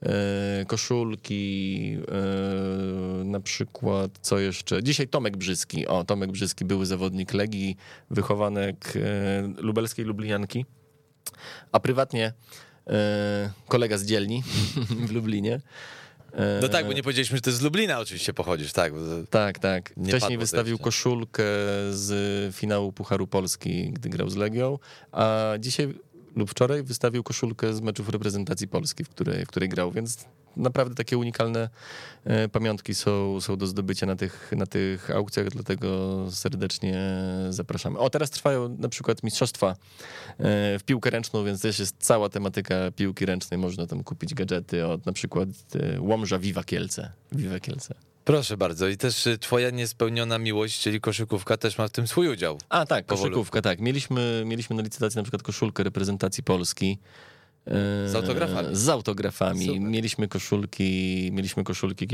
koszulki, na przykład, co jeszcze? Dzisiaj Tomek Brzyski, były zawodnik Legii, wychowanek lubelskiej Lublinianki, a prywatnie kolega z dzielni w Lublinie. No tak, bo nie powiedzieliśmy, że ty z Lublina oczywiście pochodzisz, tak? Tak. Wcześniej wystawił koszulkę z finału Pucharu Polski, gdy grał z Legią, a dzisiaj lub wczoraj wystawił koszulkę z meczów reprezentacji Polski, w której grał, więc naprawdę takie unikalne pamiątki są do zdobycia na tych aukcjach, dlatego serdecznie zapraszamy. Teraz trwają na przykład mistrzostwa w piłkę ręczną, więc też jest cała tematyka piłki ręcznej, można tam kupić gadżety od na przykład Łomża Viva Kielce. Proszę bardzo. I też twoja niespełniona miłość, czyli koszykówka, też ma w tym swój udział. Tak, koszykówka, tak. Mieliśmy na licytacji na przykład koszulkę reprezentacji Polski. Z autografami. Z autografami. Super. Mieliśmy koszulki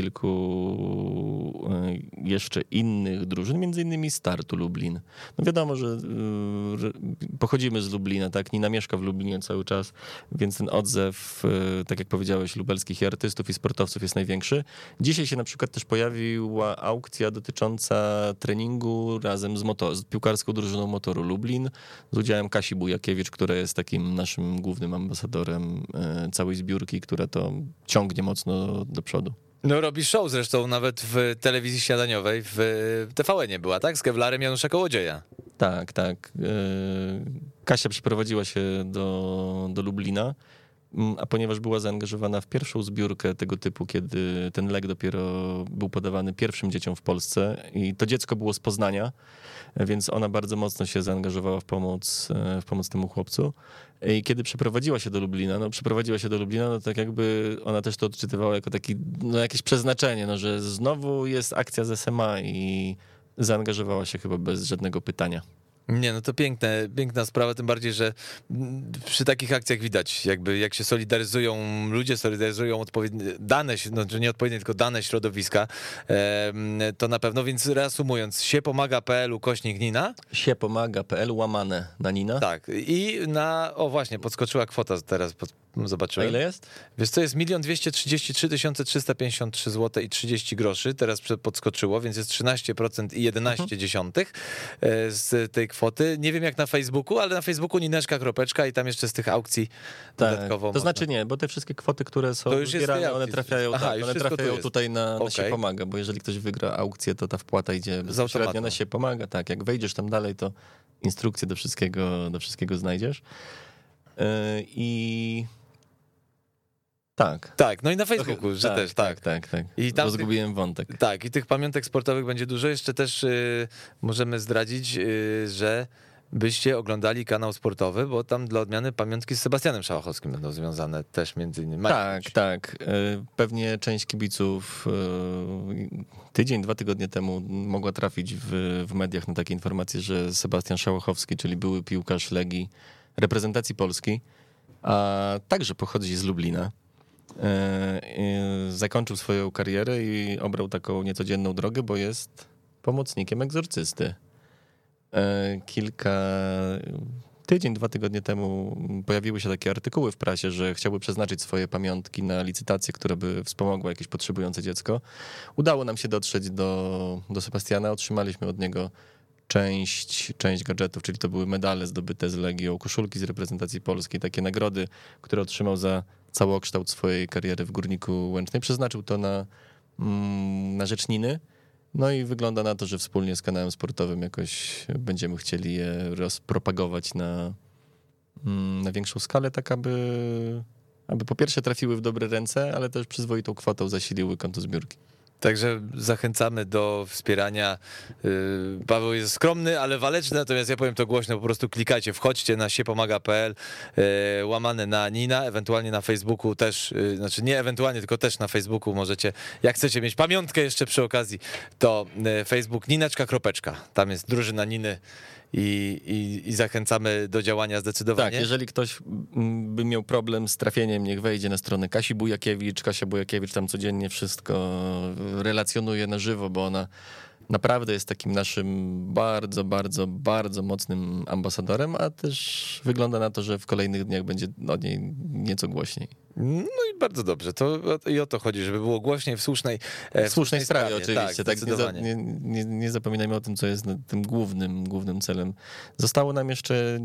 kilku jeszcze innych drużyn, między innymi Startu Lublin. No wiadomo, że pochodzimy z Lublina, tak? Nina mieszka w Lublinie cały czas, więc ten odzew, tak jak powiedziałeś, lubelskich i artystów i sportowców jest największy. Dzisiaj się na przykład też pojawiła aukcja dotycząca treningu razem z piłkarską drużyną Motoru Lublin z udziałem Kasi Bujakiewicz, która jest takim naszym głównym ambasadorem całej zbiórki, która to ciągnie mocno do przodu. No robi show zresztą nawet w telewizji śniadaniowej, w TVN-ie była, tak? Z Kevlarem Janusza Kołodzieja. Tak. Kasia przeprowadziła się do Lublina a ponieważ była zaangażowana w pierwszą zbiórkę tego typu, kiedy ten lek dopiero był podawany pierwszym dzieciom w Polsce i to dziecko było z Poznania, więc ona bardzo mocno się zaangażowała w pomoc temu chłopcu. I kiedy przeprowadziła się do Lublina, no tak jakby ona też to odczytywała jako taki, no jakieś przeznaczenie, no że znowu jest akcja z SMA i zaangażowała się chyba bez żadnego pytania. Nie, no to piękna sprawa, tym bardziej, że przy takich akcjach widać, jakby jak się ludzie solidaryzują odpowiednie dane, no nie odpowiednie, tylko dane środowiska, to na pewno, więc reasumując, siepomaga.pl/Nina. Siepomaga.pl łamane na Nina. Tak, i właśnie, podskoczyła kwota teraz, zobaczyłem. A ile jest? Wiesz co, jest 1 233 353 zł i 30 groszy, teraz podskoczyło, więc jest 13% i 11 dziesiątych z tej kwoty. Nie wiem jak na Facebooku, ale na Facebooku Nineczka kropeczka i tam jeszcze z tych aukcji dodatkowo. To znaczy nie, bo te wszystkie kwoty, które są zbierane, one trafiają, tutaj na się pomaga, bo jeżeli ktoś wygra aukcję, to ta wpłata idzie bezpośrednio na się pomaga. Tak, jak wejdziesz tam dalej, to instrukcje do wszystkiego znajdziesz. I tak, no i na Facebooku, że też, tak. I tam zgubiłem wątek. Tak, i tych pamiątek sportowych będzie dużo. Jeszcze też możemy zdradzić, że byście oglądali kanał sportowy, bo tam dla odmiany pamiątki z Sebastianem Szałachowskim będą związane też między innymi. Tak. Pewnie część kibiców tydzień, 2 tygodnie temu mogła trafić w mediach na takie informacje, że Sebastian Szałachowski, czyli były piłkarz Legii reprezentacji Polski, a także pochodzi z Lublina. Zakończył swoją karierę i obrał taką niecodzienną drogę, bo jest pomocnikiem egzorcysty. Tydzień, 2 tygodnie temu pojawiły się takie artykuły w prasie, że chciałby przeznaczyć swoje pamiątki na licytację, która by wspomogła jakieś potrzebujące dziecko. Udało nam się dotrzeć do Sebastiana, otrzymaliśmy od niego część gadżetów, czyli to były medale zdobyte z Legią, koszulki z reprezentacji Polski, takie nagrody, które otrzymał za całokształt swojej kariery w Górniku Łęcznej. Przeznaczył to na rzecz Niny. No i wygląda na to, że wspólnie z kanałem sportowym jakoś będziemy chcieli je rozpropagować na większą skalę, tak aby po pierwsze trafiły w dobre ręce, ale też przyzwoitą kwotą zasiliły konto zbiórki. Także zachęcamy do wspierania. Paweł jest skromny, ale waleczny, natomiast ja powiem to głośno, po prostu klikajcie, wchodźcie na siepomaga.pl łamane na Nina, ewentualnie na Facebooku też, znaczy nie ewentualnie, tylko też na Facebooku możecie, jak chcecie mieć pamiątkę jeszcze przy okazji, to Facebook Nineczka kropeczka, tam jest drużyna Niny i zachęcamy do działania zdecydowanie. Tak, jeżeli ktoś by miał problem z trafieniem, niech wejdzie na stronę Kasi Bujakiewicz. Kasia Bujakiewicz tam codziennie wszystko relacjonuje na żywo, bo ona naprawdę jest takim naszym bardzo, bardzo, bardzo mocnym ambasadorem, a też wygląda na to, że w kolejnych dniach będzie o niej nieco głośniej. No i bardzo dobrze, i o to chodzi, żeby było głośniej w słusznej sprawie oczywiście. Tak, nie zapominajmy o tym, co jest tym głównym celem. Zostało nam jeszcze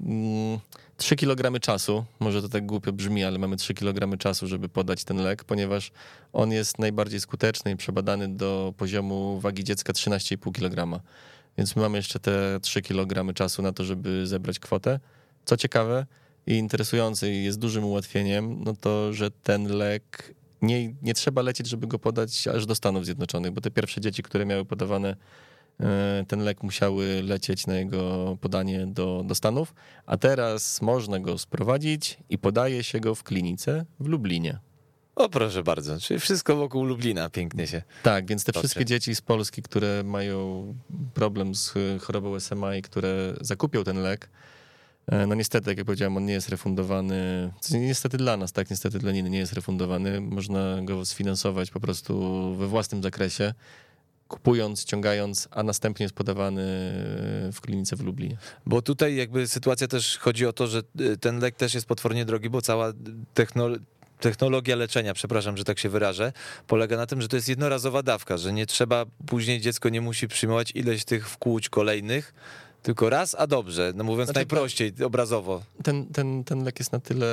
3 kg czasu, może to tak głupio brzmi, ale mamy 3 kg czasu, żeby podać ten lek, ponieważ on jest najbardziej skuteczny i przebadany do poziomu wagi dziecka 13,5 kg. Więc my mamy jeszcze te 3 kg czasu na to, żeby zebrać kwotę. Co ciekawe i interesujące i jest dużym ułatwieniem, no to, że ten lek nie trzeba lecieć, żeby go podać aż do Stanów Zjednoczonych, bo te pierwsze dzieci, które miały podawane ten lek, musiały lecieć na jego podanie do Stanów, a teraz można go sprowadzić i podaje się go w klinice w Lublinie. O proszę bardzo, czyli wszystko wokół Lublina pięknie się. Tak, więc te wszystkie dzieci z Polski, które mają problem z chorobą SMA i które zakupią ten lek, no niestety, jak ja powiedziałem, on nie jest refundowany, niestety dla nas, tak, niestety dla Niny nie jest refundowany, można go sfinansować po prostu we własnym zakresie, kupując, ściągając, a następnie jest podawany w klinice w Lublinie. Bo tutaj jakby sytuacja też chodzi o to, że ten lek też jest potwornie drogi, bo cała technologia leczenia, przepraszam, że tak się wyrażę, polega na tym, że to jest jednorazowa dawka, że nie trzeba, później dziecko nie musi przyjmować ileś tych wkłuć kolejnych, tylko raz, a dobrze, no mówiąc najprościej, obrazowo. Ten lek jest na tyle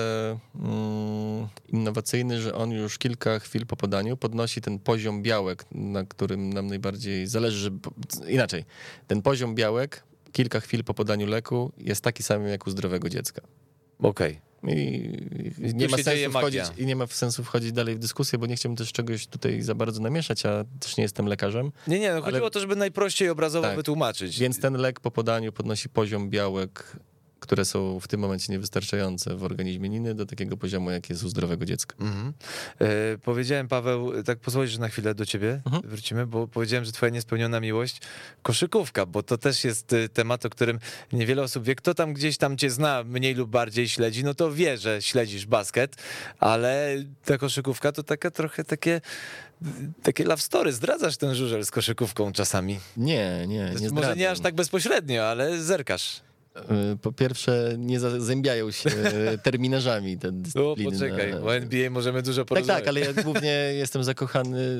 innowacyjny, że on już kilka chwil po podaniu podnosi ten poziom białek, na którym nam najbardziej zależy, inaczej, ten poziom białek kilka chwil po podaniu leku jest taki sam jak u zdrowego dziecka. Okej. I nie ma sensu wchodzić dalej w dyskusję, bo nie chciałbym też czegoś tutaj za bardzo namieszać, a też nie jestem lekarzem. Nie, chodziło o to, żeby najprościej obrazowo wytłumaczyć. Więc ten lek po podaniu podnosi poziom białek, które są w tym momencie niewystarczające w organizmie Niny do takiego poziomu, jak jest u zdrowego dziecka. Powiedziałem, Paweł, tak pozwolisz, że na chwilę do ciebie wrócimy, bo powiedziałem, że twoja niespełniona miłość, koszykówka, bo to też jest temat, o którym niewiele osób wie. Kto tam gdzieś tam cię zna, mniej lub bardziej śledzi, no to wie, że śledzisz basket, ale ta koszykówka to trochę takie love story. Zdradzasz ten żużel z koszykówką czasami? Nie Może zdradzam. nie aż tak bezpośrednio, ale zerkasz. Po pierwsze, nie zazębiają się terminarzami te dyscypliny. Poczekaj, o NBA możemy dużo porozmawiać. Tak, ale ja głównie jestem zakochany,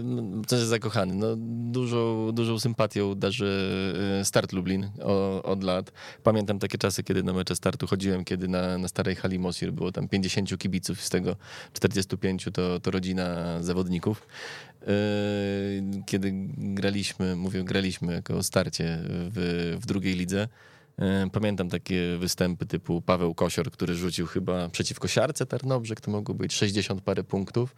dużą sympatią darzę Start Lublin od lat. Pamiętam takie czasy, kiedy na mecze Startu chodziłem, kiedy na starej hali Mosir było tam 50 kibiców, z tego 45 to rodzina zawodników. Kiedy graliśmy jako Starcie w drugiej lidze. Pamiętam takie występy typu Paweł Kosior, który rzucił chyba przeciwko Siarce Tarnobrzeg, to mogło być 60 parę punktów.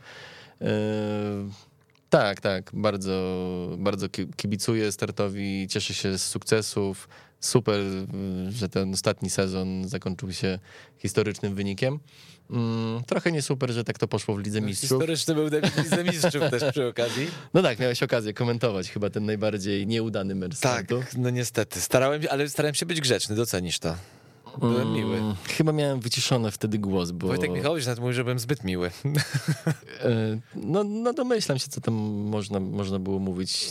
Tak, bardzo, bardzo kibicuję Startowi, cieszę się z sukcesów. Super, że ten ostatni sezon zakończył się historycznym wynikiem. Trochę nie super, że tak to poszło w Lidze Mistrzów. Historyczny był debiut w Lidze Mistrzów też przy okazji. No tak, miałeś okazję komentować chyba ten najbardziej nieudany mecz Startu. Tak, no niestety. Starałem się być grzeczny, docenisz to. Byłem miły. Chyba miałem wyciszony wtedy głos, bo... Wojtek Michałowicz nawet mówił, że byłem zbyt miły. No domyślam się, co tam można było mówić.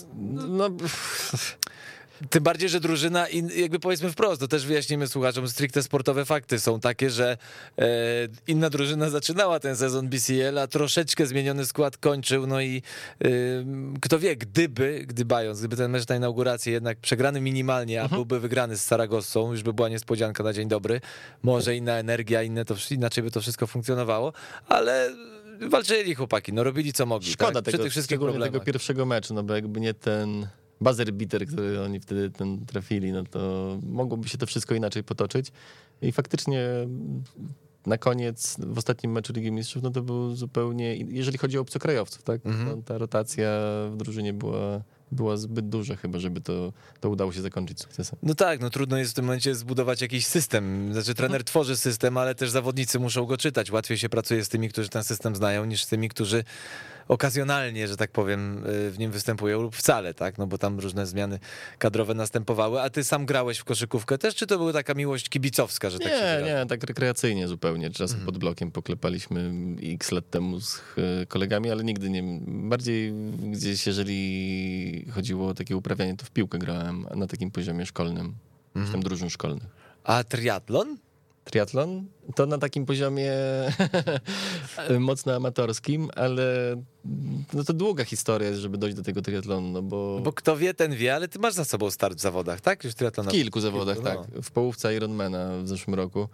Tym bardziej, że drużyna, jakby powiedzmy wprost, to też wyjaśnimy słuchaczom, stricte sportowe fakty są takie, że inna drużyna zaczynała ten sezon BCL, a troszeczkę zmieniony skład kończył, no i kto wie, gdyby ten mecz na inaugurację jednak przegrany minimalnie, a byłby wygrany z Saragossą, już by była niespodzianka na dzień dobry, może inna energia, inaczej by to wszystko funkcjonowało, ale walczyli chłopaki, no robili co mogli. Szkoda tak? Przy tych wszystkich tego problemach. pierwszego meczu, no bo jakby nie ten buzzer beater, który oni wtedy trafili, no to mogłoby się to wszystko inaczej potoczyć. I faktycznie na koniec, w ostatnim meczu Ligi Mistrzów, no to był zupełnie, jeżeli chodzi o obcokrajowców, tak? No, ta rotacja w drużynie była zbyt duża chyba, żeby to udało się zakończyć sukcesem. No tak, no trudno jest w tym momencie zbudować jakiś system. Znaczy trener tworzy system, ale też zawodnicy muszą go czytać. Łatwiej się pracuje z tymi, którzy ten system znają, niż z tymi, którzy okazjonalnie, że tak powiem, w nim występują lub wcale, tak? No bo tam różne zmiany kadrowe następowały. A ty sam grałeś w koszykówkę też, czy to była taka miłość kibicowska, że tak się wyrażę? Nie, tak rekreacyjnie zupełnie. Czasem pod blokiem poklepaliśmy x lat temu z kolegami, ale nigdy nie. Bardziej gdzieś, jeżeli chodziło o takie uprawianie, to w piłkę grałem na takim poziomie szkolnym, czy tam drużyn szkolnych. A triatlon? Triatlon to na takim poziomie mocno amatorskim, ale no to długa historia jest, żeby dojść do tego triatlonu, no bo kto wie, ten wie, ale ty masz za sobą start w zawodach, tak? Już triatlona. W kilku zawodach, tak. No. W połówce Ironmana w zeszłym roku.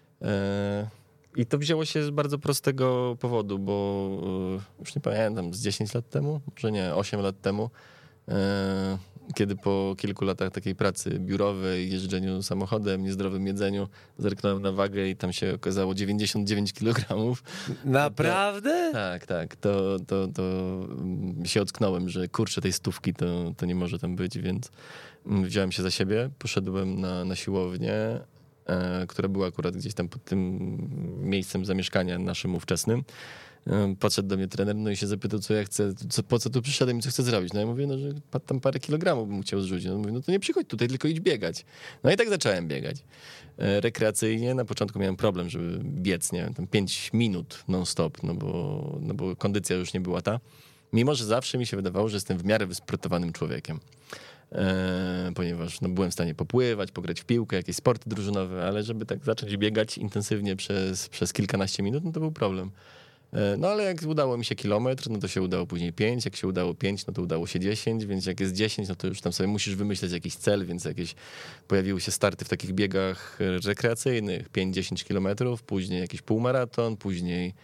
I to wzięło się z bardzo prostego powodu, bo już nie pamiętam, z 10 lat temu, może nie, 8 lat temu, kiedy po kilku latach takiej pracy biurowej, jeżdżeniu samochodem, niezdrowym jedzeniu, zerknąłem na wagę i tam się okazało 99 kg. Naprawdę? Tak. To się ocknąłem, że kurczę, tej stówki to nie może tam być, więc wziąłem się za siebie, poszedłem na siłownię, która była akurat gdzieś tam pod tym miejscem zamieszkania naszym ówczesnym. Podszedł do mnie trener, no i się zapytał, co ja chcę, po co tu przyszedłem i co chcę zrobić. No ja mówię, no, że tam parę kilogramów bym chciał zrzucić. No, mówię, no to nie przychodź tutaj, tylko idź biegać. No i tak zacząłem biegać. Rekreacyjnie, na początku miałem problem, żeby biec, nie wiem, tam 5 minut non-stop, no bo kondycja już nie była ta. Mimo, że zawsze mi się wydawało, że jestem w miarę wysportowanym człowiekiem. Ponieważ byłem w stanie popływać, pograć w piłkę, jakieś sporty drużynowe, ale żeby tak zacząć biegać intensywnie przez kilkanaście minut, no to był problem. No ale jak udało mi się kilometr, no to się udało później 5, jak się udało 5, no to udało się 10, więc jak jest 10, no to już tam sobie musisz wymyśleć jakiś cel, więc jakieś pojawiły się starty w takich biegach rekreacyjnych, 5-10 kilometrów, później jakiś półmaraton, później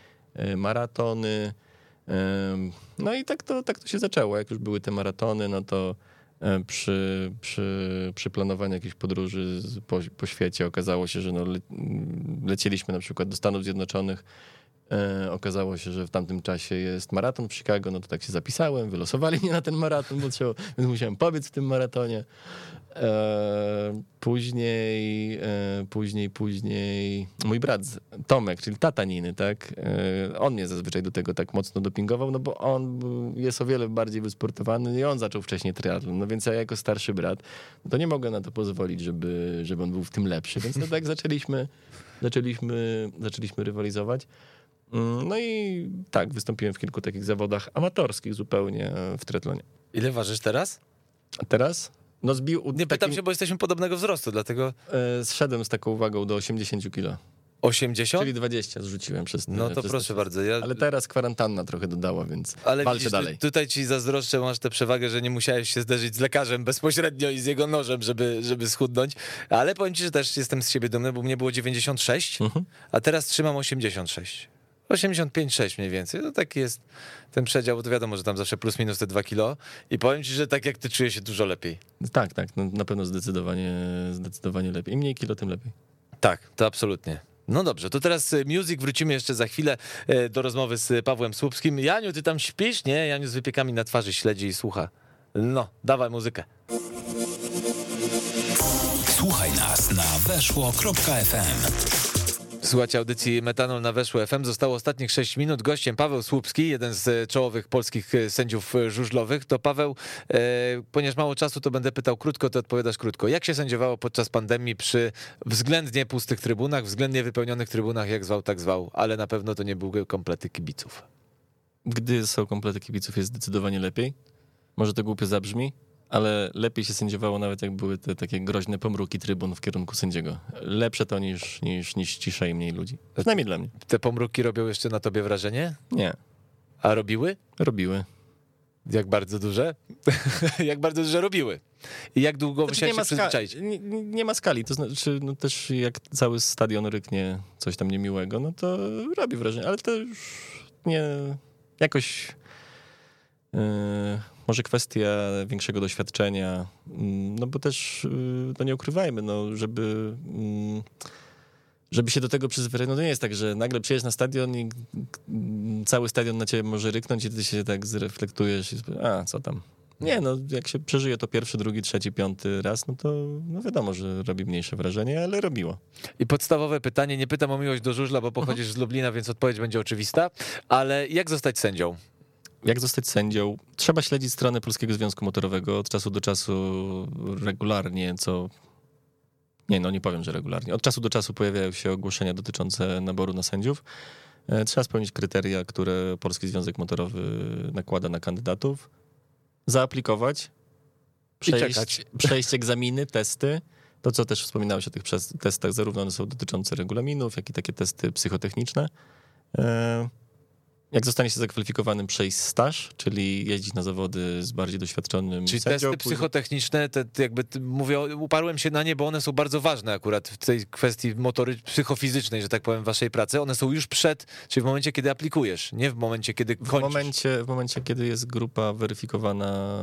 maratony. No i tak to się zaczęło. Jak już były te maratony, no to Przy planowaniu jakiejś podróży po świecie okazało się, że lecieliśmy na przykład do Stanów Zjednoczonych. Okazało się, że w tamtym czasie jest maraton w Chicago, no to tak się zapisałem, wylosowali mnie na ten maraton, więc musiałem pobiec w tym maratonie. Później mój brat Tomek, czyli tata Niny, tak? On mnie zazwyczaj do tego tak mocno dopingował, no bo on jest o wiele bardziej wysportowany i on zaczął wcześniej triatlon, no więc ja jako starszy brat, to nie mogę na to pozwolić, żeby on był w tym lepszy, więc no tak zaczęliśmy rywalizować. No i tak, wystąpiłem w kilku takich zawodach amatorskich zupełnie w triatlonie. Ile ważysz teraz? A teraz? No Nie pytam się, bo jesteśmy podobnego wzrostu, dlatego... Zszedłem z taką uwagą do 80 kilo. 80? Czyli 20 zrzuciłem przez te, No to proszę bardzo. Ale teraz kwarantanna trochę dodała, więc ale walczę widzisz, dalej. Tutaj ci zazdroszczę, masz tę przewagę, że nie musiałeś się zderzyć z lekarzem bezpośrednio i z jego nożem, żeby schudnąć. Ale powiem ci, że też jestem z siebie dumny, bo mnie było 96, a teraz trzymam 86. 85-6 mniej więcej, to taki jest ten przedział, bo to wiadomo, że tam zawsze plus minus te 2 kilo i powiem ci, że tak jak ty czuję się dużo lepiej. Tak, no, na pewno zdecydowanie lepiej. Im mniej kilo, tym lepiej. Tak, to absolutnie. No dobrze, to teraz music, wrócimy jeszcze za chwilę do rozmowy z Pawłem Słupskim. Janiu, ty tam śpisz? Nie, Janiu z wypiekami na twarzy śledzi i słucha. No, dawaj muzykę. Słuchaj nas na weszło.fm. Słuchajcie audycji Metanol na Weszło FM. Zostało ostatnich 6 minut. Gościem Paweł Słupski, jeden z czołowych polskich sędziów żużlowych. To Paweł, ponieważ mało czasu, to będę pytał krótko, to odpowiadasz krótko. Jak się sędziowało podczas pandemii przy względnie pustych trybunach, względnie wypełnionych trybunach, jak zwał, tak zwał, ale na pewno to nie były komplety kibiców. Gdy są komplety kibiców, jest zdecydowanie lepiej. Może to głupio zabrzmi, ale lepiej się sędziowało nawet jak były te takie groźne pomruki trybun w kierunku sędziego. Lepsze to niż cisza i mniej ludzi. Przynajmniej dla mnie. Te pomruki robią jeszcze na tobie wrażenie? Nie. A robiły? Robiły. Jak bardzo duże? Jak bardzo duże robiły? I jak długo musiałeś się przyzwyczaić? Nie ma skali, to znaczy no też jak cały stadion ryknie coś tam niemiłego, no to robi wrażenie, ale to już nie jakoś... Może kwestia większego doświadczenia, no bo też, no nie ukrywajmy, no żeby się do tego przyzwyczaić, no to nie jest tak, że nagle przyjedziesz na stadion i cały stadion na ciebie może ryknąć i ty się tak zreflektujesz i co tam. Nie, no jak się przeżyje to pierwszy, drugi, trzeci, piąty raz, no to no wiadomo, że robi mniejsze wrażenie, ale robiło. I podstawowe pytanie, nie pytam o miłość do żużla, bo pochodzisz z Lublina, więc odpowiedź będzie oczywista, ale jak zostać sędzią? Jak zostać sędzią? Trzeba śledzić stronę Polskiego Związku Motorowego od czasu do czasu regularnie, nie powiem, że regularnie. Od czasu do czasu pojawiają się ogłoszenia dotyczące naboru na sędziów. Trzeba spełnić kryteria, które Polski Związek Motorowy nakłada na kandydatów, zaaplikować, przejść egzaminy, testy. To, co też wspominałeś o tych testach, zarówno one są dotyczące regulaminów, jak i takie testy psychotechniczne. Jak zostanie się zakwalifikowanym, przejść staż, czyli jeździć na zawody z bardziej doświadczonym czyli sędzią. Testy psychotechniczne, mówię, uparłem się na nie, bo one są bardzo ważne akurat w tej kwestii psychofizycznej, że tak powiem, waszej pracy. One są już czyli w momencie, kiedy aplikujesz, nie w momencie, kiedy kończysz. W momencie, kiedy jest grupa weryfikowana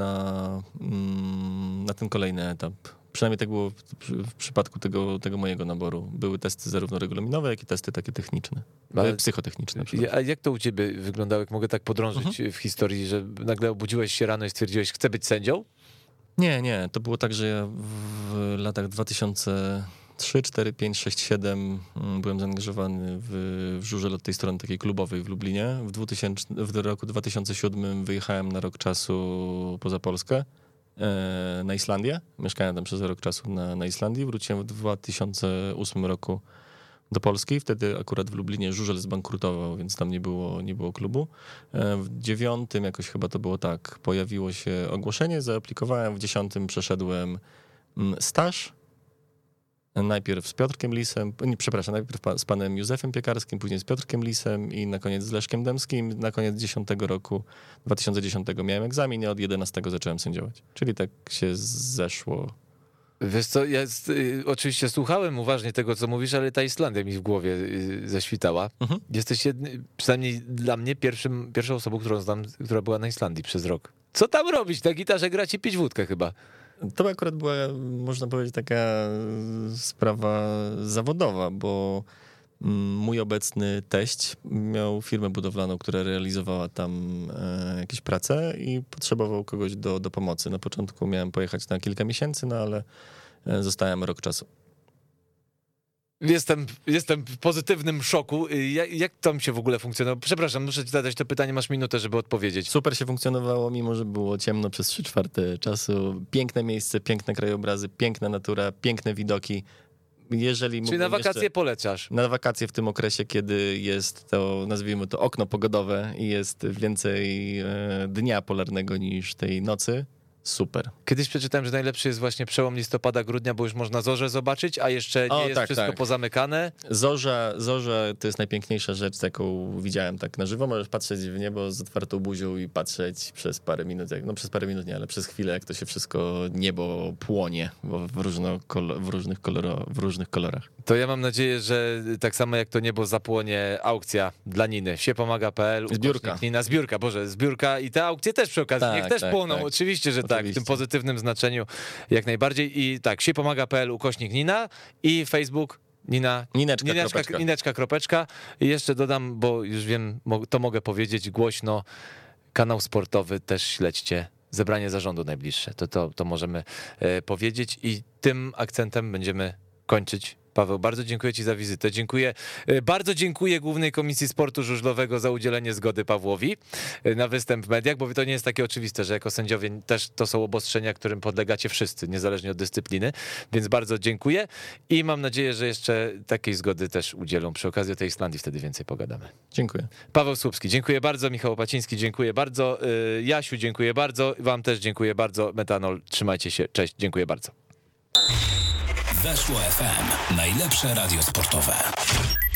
na ten kolejny etap. Przynajmniej tak było w przypadku tego mojego naboru. Były testy zarówno regulaminowe, jak i testy takie techniczne, psychotechniczne. A jak to u ciebie wyglądało, jak mogę tak podrążyć w historii, że nagle obudziłeś się rano i stwierdziłeś, chcę być sędzią? Nie. To było tak, że ja w latach 2003, 4, 5, 6, 7 byłem zaangażowany w żużel od tej strony takiej klubowej w Lublinie. W roku 2007 wyjechałem na rok czasu poza Polskę. Na Islandię. Mieszkałem tam przez rok czasu na Islandii. Wróciłem w 2008 roku do Polski. Wtedy akurat w Lublinie żużel zbankrutował, więc tam nie było klubu. W 2009 jakoś chyba to było tak. Pojawiło się ogłoszenie, zaaplikowałem. W 2010 przeszedłem staż. Najpierw z Piotrkiem Lisem, najpierw z panem Józefem Piekarskim, później z Piotrkiem Lisem i na koniec z Leszkiem Dębskim. Na koniec 2010 miałem egzamin i od 11 zacząłem sędziować. Czyli tak się zeszło. Wiesz co, ja oczywiście słuchałem uważnie tego, co mówisz, ale ta Islandia mi w głowie zaświtała. Jesteś przynajmniej dla mnie pierwszą osobą, którą znam, która była na Islandii przez rok. Co tam robić? Na gitarze grać i pić wódkę chyba. To akurat była, można powiedzieć, taka sprawa zawodowa, bo mój obecny teść miał firmę budowlaną, która realizowała tam jakieś prace i potrzebował kogoś do pomocy. Na początku miałem pojechać na kilka miesięcy, no ale zostałem rok czasu. Jestem w pozytywnym szoku. Jak tam się w ogóle funkcjonowało? Przepraszam, muszę ci zadać to pytanie, masz minutę, żeby odpowiedzieć. Super się funkcjonowało, mimo że było ciemno przez 3/4 czasu. Piękne miejsce, piękne krajobrazy, piękna natura, piękne widoki. Czyli na wakacje polecasz? Na wakacje w tym okresie, kiedy jest to, nazwijmy to, okno pogodowe i jest więcej dnia polarnego niż tej nocy. Super. Kiedyś przeczytałem, że najlepszy jest właśnie przełom listopada, grudnia, bo już można zorzę zobaczyć, a jeszcze nie jest wszystko pozamykane. Zorza to jest najpiękniejsza rzecz, jaką widziałem tak na żywo. Możesz patrzeć w niebo z otwartą buzią i patrzeć przez parę minut, przez parę minut nie, ale przez chwilę, jak to się wszystko, niebo płonie w różnych kolorach. To ja mam nadzieję, że tak samo jak to niebo zapłonie aukcja dla Niny. Siepomaga.pl. Zbiórka i te aukcje też przy okazji, niech też płoną. Oczywiście, że tak, w tym pozytywnym znaczeniu jak najbardziej. I tak, siepomaga.pl /Nina i Facebook Nineczka kropeczka. I jeszcze dodam, bo już wiem, to mogę powiedzieć głośno, kanał sportowy też śledźcie. Zebranie zarządu najbliższe. To możemy powiedzieć i tym akcentem będziemy kończyć. Paweł, bardzo dziękuję ci za wizytę. Bardzo dziękuję Głównej Komisji Sportu Żużlowego za udzielenie zgody Pawłowi na występ w mediach, bo to nie jest takie oczywiste, że jako sędziowie też to są obostrzenia, którym podlegacie wszyscy, niezależnie od dyscypliny, więc bardzo dziękuję i mam nadzieję, że jeszcze takiej zgody też udzielą. Przy okazji tej Islandii wtedy więcej pogadamy. Dziękuję. Paweł Słupski, dziękuję bardzo. Michał Opaciński, dziękuję bardzo. Jasiu, dziękuję bardzo. Wam też dziękuję bardzo. Metanol, trzymajcie się. Cześć, dziękuję bardzo. Weszło FM. Najlepsze radio sportowe.